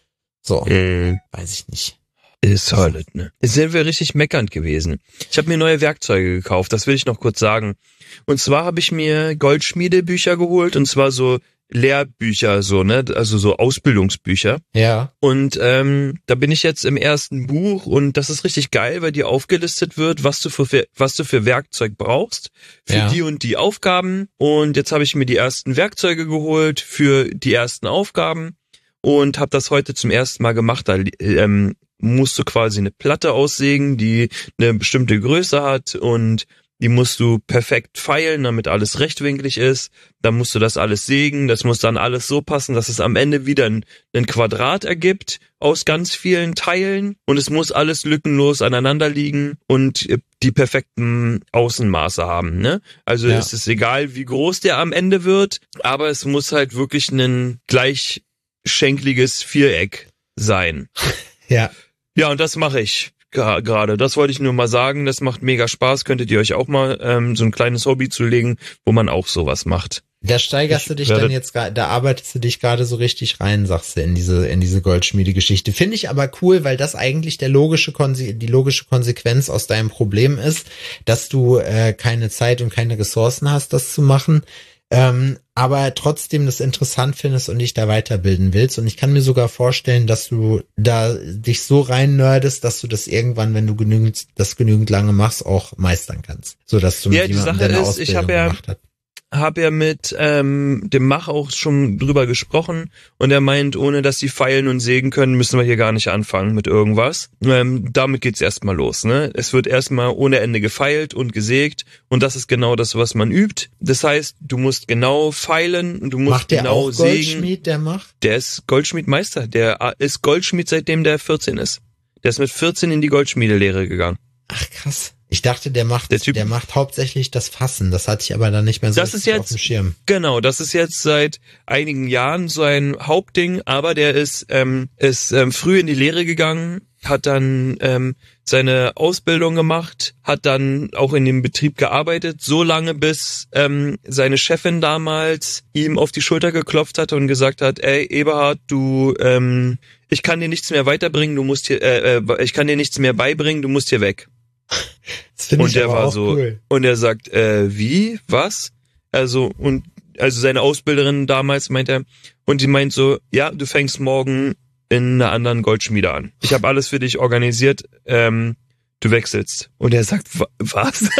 So, Mhm. weiß ich nicht. Ist halt, ne? Jetzt sind wir richtig meckernd gewesen. Ich habe mir neue Werkzeuge gekauft, das will ich noch kurz sagen. Und zwar habe ich mir Goldschmiedebücher geholt, und zwar so Lehrbücher, so, ne? Also so Ausbildungsbücher. Ja, Und ähm, da bin ich jetzt im ersten Buch, und das ist richtig geil, weil dir aufgelistet wird, was du für was du für Werkzeug brauchst für Ja. die und die Aufgaben. Und jetzt habe ich mir die ersten Werkzeuge geholt für die ersten Aufgaben und habe das heute zum ersten Mal gemacht. Da ähm, musst du quasi eine Platte aussägen, die eine bestimmte Größe hat, und die musst du perfekt feilen, damit alles rechtwinklig ist. Dann musst du das alles sägen. Das muss dann alles so passen, dass es am Ende wieder ein, ein Quadrat ergibt aus ganz vielen Teilen. Und es muss alles lückenlos aneinander liegen und die perfekten Außenmaße haben, ne? Also Ja. es ist egal, wie groß der am Ende wird, aber es muss halt wirklich ein gleichschenkliges Viereck sein. ja. Ja, und das mache ich gerade. Das wollte ich nur mal sagen. Das macht mega Spaß. Könntet ihr euch auch mal ähm, so ein kleines Hobby zulegen, wo man auch sowas macht. Da steigerst Ich du dich werde- dann jetzt, gra- da arbeitest du dich gerade so richtig rein, sagst du, in diese, in diese Goldschmiede-Geschichte. Finde ich aber cool, weil das eigentlich der logische Konse- die logische Konsequenz aus deinem Problem ist, dass du äh, keine Zeit und keine Ressourcen hast, das zu machen, ähm, aber trotzdem das interessant findest und dich da weiterbilden willst. Und ich kann mir sogar vorstellen, dass du da dich so rein nerdest, dass du das irgendwann, wenn du genügend, das genügend lange machst, auch meistern kannst. So dass du mit Ja, die jemandem, Sache der eine ist, ich Ausbildung habe ja- gemacht hat. Hab ja mit ähm, dem Mach auch schon drüber gesprochen und er meint, ohne dass sie feilen und sägen können, müssen wir hier gar nicht anfangen mit irgendwas. Ähm, damit geht's erstmal los, ne? Es wird erstmal ohne Ende gefeilt und gesägt und das ist genau das, was man übt. Das heißt, du musst genau feilen und du musst Macht der genau auch sägen. Goldschmied, der macht? Der ist Goldschmiedmeister, der ist Goldschmied, seitdem der vierzehn ist. Der ist mit vierzehn in die Goldschmiedelehre gegangen. Ach krass. Ich dachte, der macht, Der Typ- der macht hauptsächlich das Fassen. Das hatte ich aber dann nicht mehr so Das ist richtig auf jetzt- dem Schirm. Genau, das ist jetzt seit einigen Jahren sein Hauptding, aber der ist, ähm, ist ähm, früh in die Lehre gegangen, hat dann ähm, seine Ausbildung gemacht, hat dann auch in dem Betrieb gearbeitet, so lange bis ähm, seine Chefin damals ihm auf die Schulter geklopft hat und gesagt hat, ey Eberhard, du, ähm, ich kann dir nichts mehr weiterbringen, du musst hier, äh, äh, ich kann dir nichts mehr beibringen, du musst hier weg. Das finde Und ich der aber war auch so, cool. und er sagt, äh, wie, was? Also, und, also seine Ausbilderin damals meint er, und die meint so, ja, du fängst morgen in einer anderen Goldschmiede an. Ich habe alles für dich organisiert, ähm, du wechselst. Und er sagt, wa- was?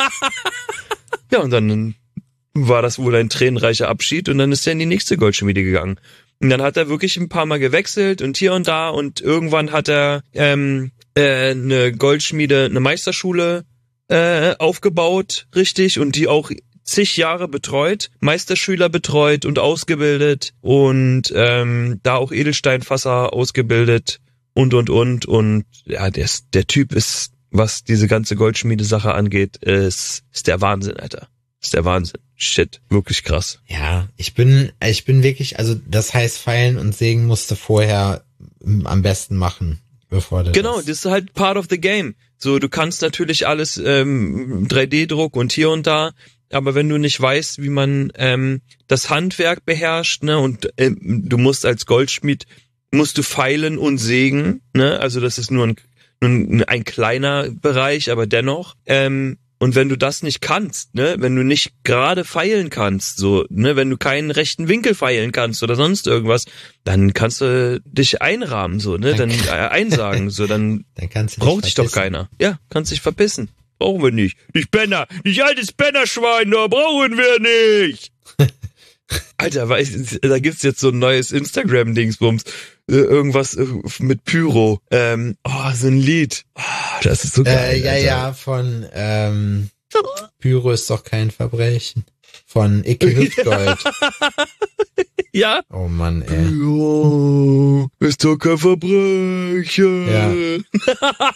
Ja, und dann war das wohl ein tränenreicher Abschied und dann ist er in die nächste Goldschmiede gegangen. Und dann hat er wirklich ein paar Mal gewechselt und hier und da und irgendwann hat er ähm, äh, eine Goldschmiede, eine Meisterschule äh, aufgebaut, richtig, und die auch zig Jahre betreut, Meisterschüler betreut und ausgebildet und ähm, da auch Edelsteinfasser ausgebildet und und und und ja, der, ist, der Typ ist, was diese ganze Goldschmiedesache angeht, ist, ist der Wahnsinn, Alter. Ist der Wahnsinn. Shit, wirklich krass. Ja, ich bin, ich bin wirklich, also das heißt, Feilen und Sägen musste vorher m, am besten machen, bevor du Genau, das. das ist halt part of the game. So, du kannst natürlich alles ähm, drei D-Druck und hier und da, aber wenn du nicht weißt, wie man ähm, das Handwerk beherrscht, ne, und ähm, du musst als Goldschmied, musst du feilen und sägen, ne, also das ist nur ein, nur ein, ein kleiner Bereich, aber dennoch, ähm, und wenn du das nicht kannst, ne, wenn du nicht gerade feilen kannst, so, ne, wenn du keinen rechten Winkel feilen kannst oder sonst irgendwas, dann kannst du dich einrahmen, so, ne, dann äh, einsagen, so, dann Dann kannst du dich braucht dich doch verpissen. keiner. Ja, kannst dich verpissen. Brauchen wir nicht. Nicht Penner, nicht altes Pennerschwein, da brauchen wir nicht. Alter, weiß, da gibt's jetzt so ein neues Instagram-Dingsbums. Äh, Irgendwas äh, mit Pyro. Ähm, oh, so ein Lied. Oh, das ist so geil. Äh, ja, Alter. ja, von ähm, Pyro ist doch kein Verbrechen. Von Icke Hüftgold. Ja. Oh Mann, ey. Pyro ist doch kein Verbrechen. Ja.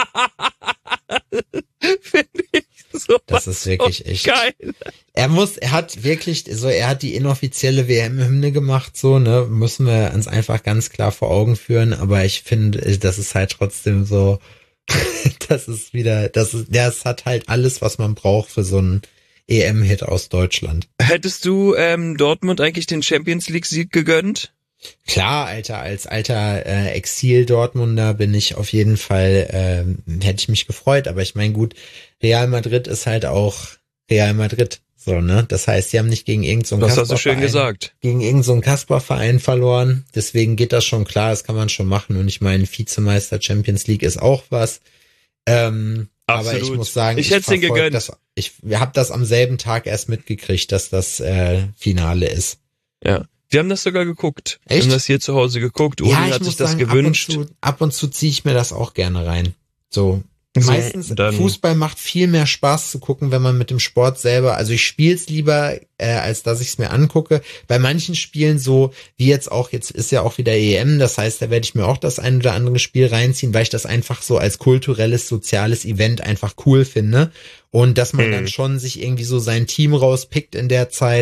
Finde ich so Das ist wirklich echt. geil. Er muss, er hat wirklich, so, er hat die inoffizielle W M-Hymne gemacht, so, ne, müssen wir uns einfach ganz klar vor Augen führen, aber ich finde, das ist halt trotzdem so, das ist wieder, das ist, das hat halt alles, was man braucht für so einen E M-Hit aus Deutschland. Hättest du ähm, Dortmund eigentlich den Champions League-Sieg gegönnt? Klar, Alter, als alter äh, Exil-Dortmunder bin ich auf jeden Fall, ähm, hätte ich mich gefreut, aber ich meine, gut, Real Madrid ist halt auch Real Madrid, so, ne? Das heißt, sie haben nicht gegen irgendeinen so Das hast du schön gesagt. gegen irgendeinen so Kasper-Verein verloren, deswegen geht das schon klar, das kann man schon machen und ich meine, Vizemeister Champions League ist auch was, ähm, aber ich Absolut. muss sagen, Ich hätt's denen verfolg gegönnt. Das, ich habe das am selben Tag erst mitgekriegt, dass das äh, Finale ist. Ja. Wir haben das sogar geguckt. Wir Echt? haben das hier zu Hause geguckt. Uli ja, ich hat muss sich das sagen, gewünscht. Ab und zu, ab und zu ziehe ich mir das auch gerne rein. So. So, Meistens, dann- Fußball macht viel mehr Spaß zu gucken, wenn man mit dem Sport selber, also ich spiele es lieber, äh, als dass ich es mir angucke. Bei manchen Spielen so, wie jetzt auch, jetzt ist ja auch wieder E M, das heißt, da werde ich mir auch das ein oder andere Spiel reinziehen, weil ich das einfach so als kulturelles, soziales Event einfach cool finde. Und dass man Hm. dann schon sich irgendwie so sein Team rauspickt in der Zeit,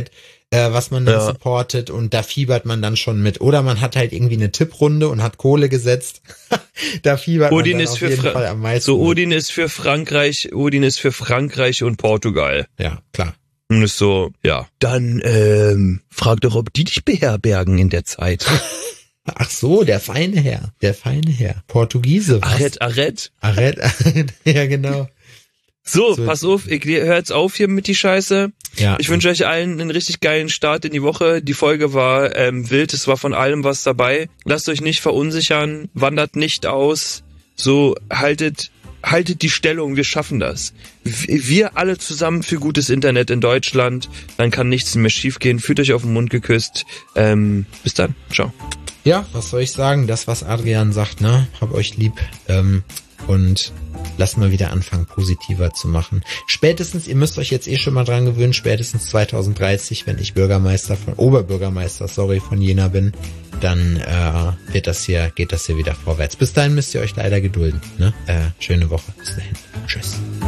äh, was man dann Ja. supportet und da fiebert man dann schon mit. Oder man hat halt irgendwie eine Tipprunde und hat Kohle gesetzt. Da fiebert Odin man dann ist auf für jeden Fra- Fall am meisten. So, mit. Odin ist für Frankreich, Odin ist für Frankreich und Portugal. Ja, klar. Und ist so, ja. Dann, ähm, frag doch, ob die dich beherbergen in der Zeit. Ach so, der feine Herr. Der feine Herr. Portugiese, was? Arret, Arret. Arret. Ja, genau. So, So. pass auf, ich hör jetzt auf hier mit die Scheiße. Ja. Ich wünsche euch allen einen richtig geilen Start in die Woche. Die Folge war ähm, wild, es war von allem was dabei. Lasst euch nicht verunsichern, wandert nicht aus. So, haltet, haltet die Stellung, wir schaffen das. W- Wir alle zusammen für gutes Internet in Deutschland, dann kann nichts mehr schiefgehen. Fühlt euch auf den Mund geküsst. Ähm, bis dann, ciao. Ja, was soll ich sagen? Das, was Adrian sagt, ne? Hab euch lieb. Ähm, und lasst mal wieder anfangen, positiver zu machen. Spätestens, ihr müsst euch jetzt eh schon mal dran gewöhnen, spätestens zwanzig dreißig, wenn ich Bürgermeister von, Oberbürgermeister, sorry, von Jena bin, dann äh, wird das hier, geht das hier wieder vorwärts. Bis dahin müsst ihr euch leider gedulden. Ne? Äh, schöne Woche. Bis dahin. Tschüss.